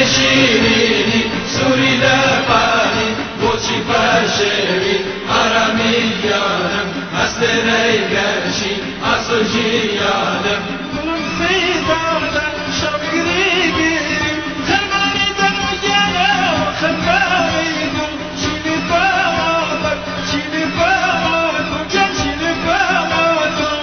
شیرینی سوری لبانی بوچی پشمی حرمی یادم از ریگشی از جیادم گلم سیدادم شبگیری گیریم خرمانی دم گلم خرمانی دم چیلی بامادم چیلی بامادم جان چیلی بامادم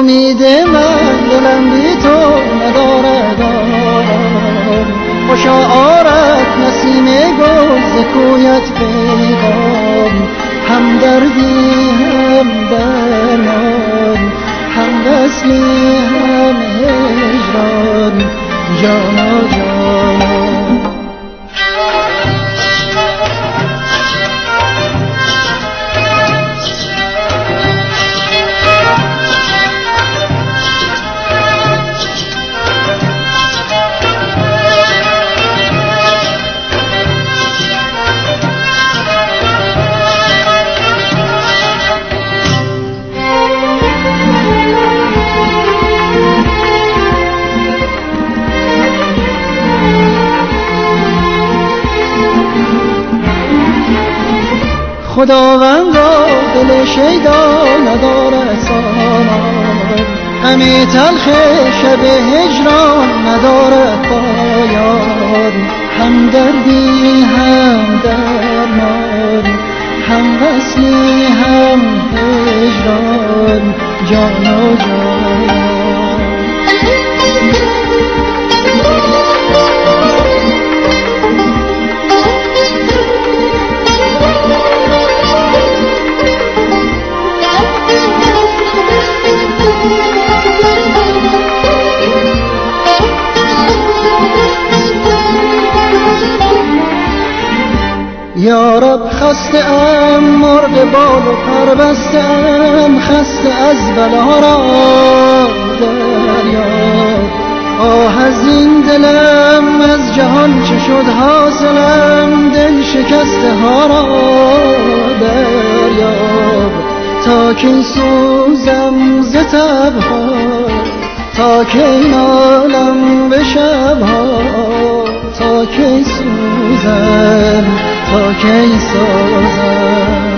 امید من دلم بی تو ندارد خوشا آرد نسیم گل ز کویت پیغام هم دردی هم درمان هم وصلی هم هجران جانا جانا خداوندا دل شیدا ندارد سامان غم تلخ شب هجران ندارد پایان هم دردی هم درمان هم وصلی هم هجران جانا جان یا رب خسته ام مرغ بال و پر بسته ام خسته از بلا را دریاب آه از این دلم از جهان چه شد حاصلم دل شکسته ها را دریاب تا کی سوزم ز تبها تا کی نالم به شبها تا کی سوزم تا کی سازم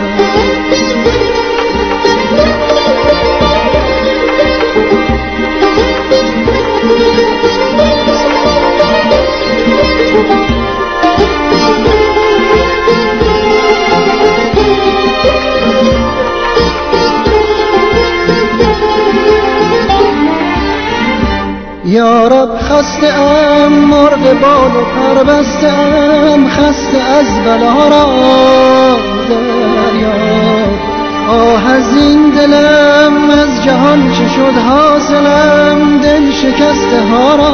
یا رب خسته ام مرغ بال و پر بسته ام خسته از بلا را دریاب آه از این دلم از جهان چه شد حاصلم دل شکسته ها را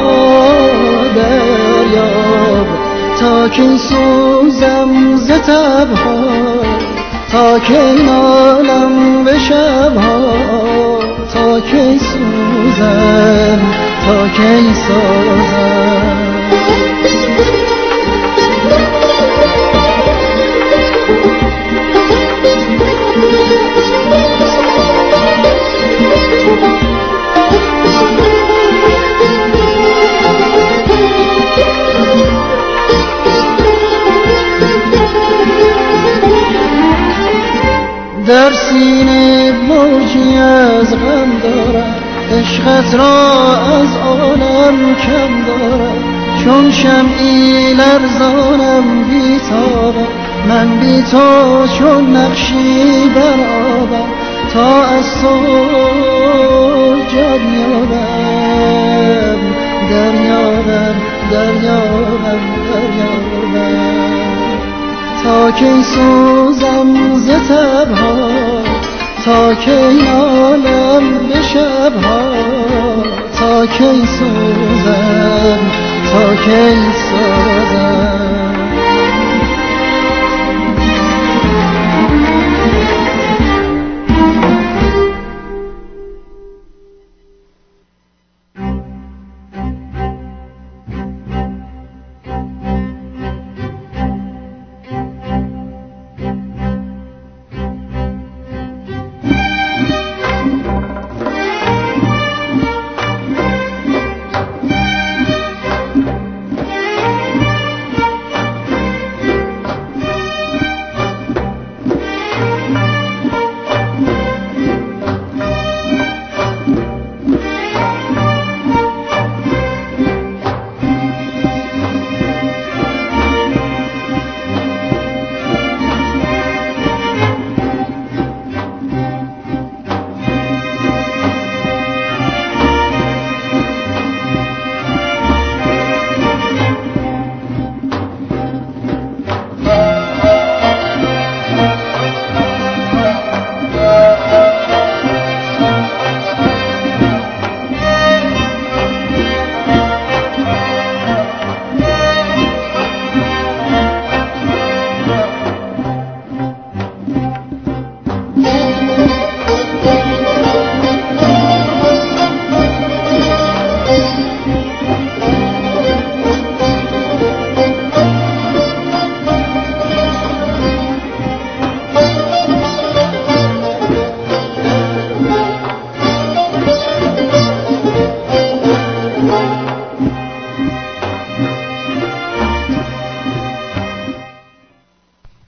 دریاب تا کی سوزم ز تبها تا کی نالم به شبها تا کی سوزم تا کی سازم در سینه موجی از غم دارم عشقت را از عالم کم دارم چون شمعی لرزانم بی تابم من بی تو چون نقشی بر آبم تا از تو جان یابم دریابم دریابم دریابم تا کی سوزم ز تبها تا کی نالم به شبها تا کی سوزم تا کی سازم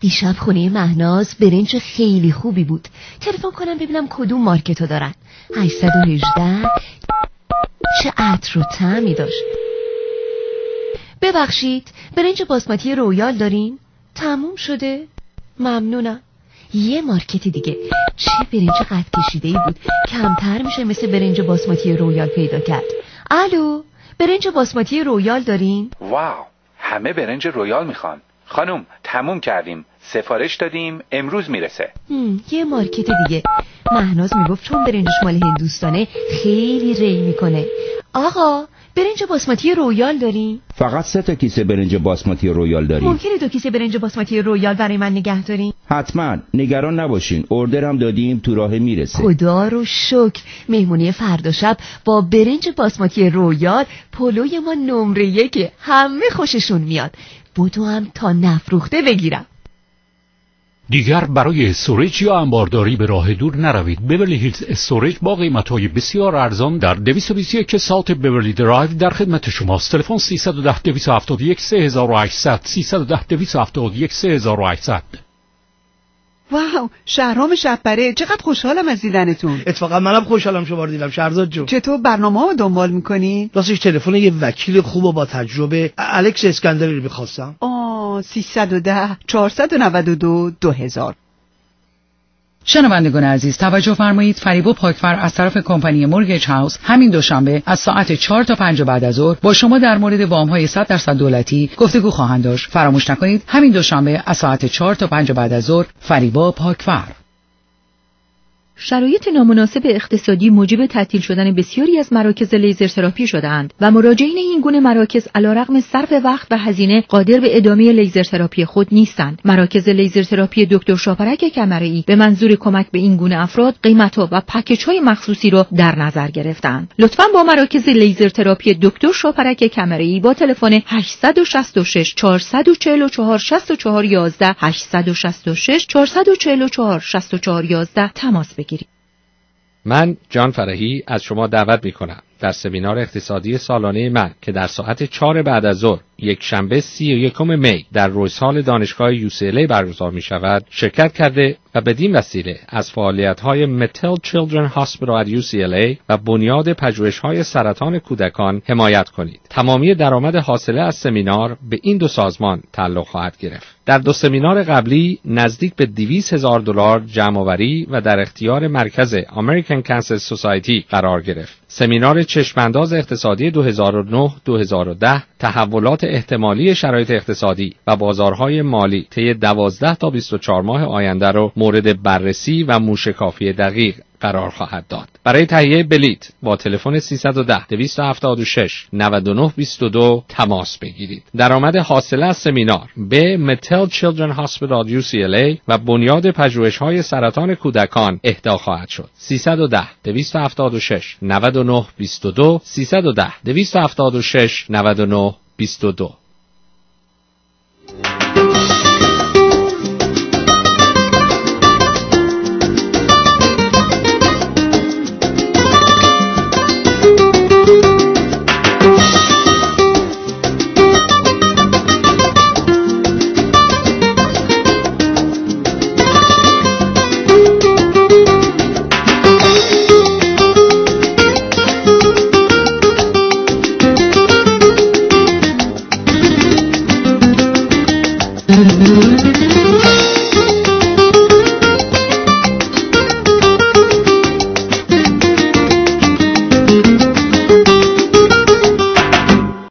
دیشب خونه مهناز برنج خیلی خوبی بود. تلفن کنم ببینم کدوم مارکتو دارن. 818. چه عطر و طعمی داشت. ببخشید برنج باسمتی رویال دارین؟ تموم شده؟ ممنونم. یه مارکت دیگه. چه برنج قد کشیده‌ای بود. کمتر میشه مثل برنج باسمتی رویال پیدا کرد. الو، برنج باسمتی رویال دارین؟ واو، همه برنج رویال میخوان. خانم تموم کردیم، سفارش دادیم، امروز میرسه. یه مارکت دیگه. مهناز میگفت چون برنجش مال هندوستانه خیلی ری میکنه. آقا برنج باسمتی رویال دارین؟ فقط 3 کیسه برنج باسمتی رویال داریم. ممکنه 2 کیسه برنج باسمتی رویال برای من نگه دارین؟ حتما، نگران نباشین، اوردرم دادیم، تو راه میرسه. خدا رو شکر. مهمونی فردا شب با برنج باسمتی رویال پلوی ما نمره 1، همه خوششون میاد. بودو هم تا نفروخته بگیرم. دیگر برای استوریج یا انبارداری به راه دور نروید. بیورلی هیلز استوریج با قیمت‌های بسیار ارزان در 221 ساوت بیورلی درایو در خدمت شماست. تلفن 310 271 3800 310 271 3800. واو، شهرام شب‌بره، چقدر خوشحالم از دیدنتون. اتفاقا منم خوشحالم شما رو دیدم شهرزاد جون. چطور برنامه‌ها رو دنبال می‌کنی؟ راستش تلفن یه وکیل خوب و با تجربه الکس اسکندری رو می‌خواستم. 310 492 2000. شنوندگان عزیز توجه فرمایید. فریبا پاکفر از طرف کمپانی مورگیج هاوس همین دوشنبه از ساعت 4 تا 5 بعد از ظهر با شما در مورد وام‌های 100% دولتی گفتگو خواهند داشت. فراموش نکنید همین دوشنبه از ساعت 4 تا 5 بعد از ظهر فریبا پاکفر. شرایط نامناسب اقتصادی موجب تعطیل شدن بسیاری از مراکز لیزر تراپی شده‌اند و مراجعین این گونه مراکز علیرغم صرف وقت و هزینه قادر به ادامه لیزر تراپی خود نیستند. مراکز لیزر تراپی دکتر شاپرک کمرئی به منظور کمک به این گونه افراد قیمت‌ها و پکیج‌های مخصوصی را در نظر گرفتند. لطفاً با مراکز لیزر تراپی دکتر شاپرک کمرئی با تلفن 866 444 6411 866 444 6411 تماس بگیرید. من جان فرحی از شما دعوت می‌کنم در سمینار اقتصادی سالانه من که در ساعت 4 بعد از ظهر یک شنبه 31 می در رویس هال دانشگاه UCLA برگزار می شود شرکت کرده و بدین وسیله از فعالیت‌های متل چیلدرن هاسپیتال at UCLA و بنیاد پژوهش‌های سرطان کودکان حمایت کنید. تمامی درآمد حاصله از سمینار به این دو سازمان تعلق خواهد گرفت. در 2 سمینار قبلی نزدیک به $200,000 جمع‌آوری و در اختیار مرکز American Cancer Society قرار گرفت. سمینار چشمانداز اقتصادی 2009-2010 تحولات احتمالی شرایط اقتصادی و بازارهای مالی طی 12 تا 24 ماه آینده را مورد بررسی و موشکافی دقیق قرار خواهد داد. برای تهیه بلیت با تلفن 310 276 9922 تماس بگیرید. درآمد حاصله از سمینار به متل چیلدرن هاسپیتال UCLA و بنیاد پژوهش‌های سرطان کودکان اهدا خواهد شد. 310 276 9922 310 276 9922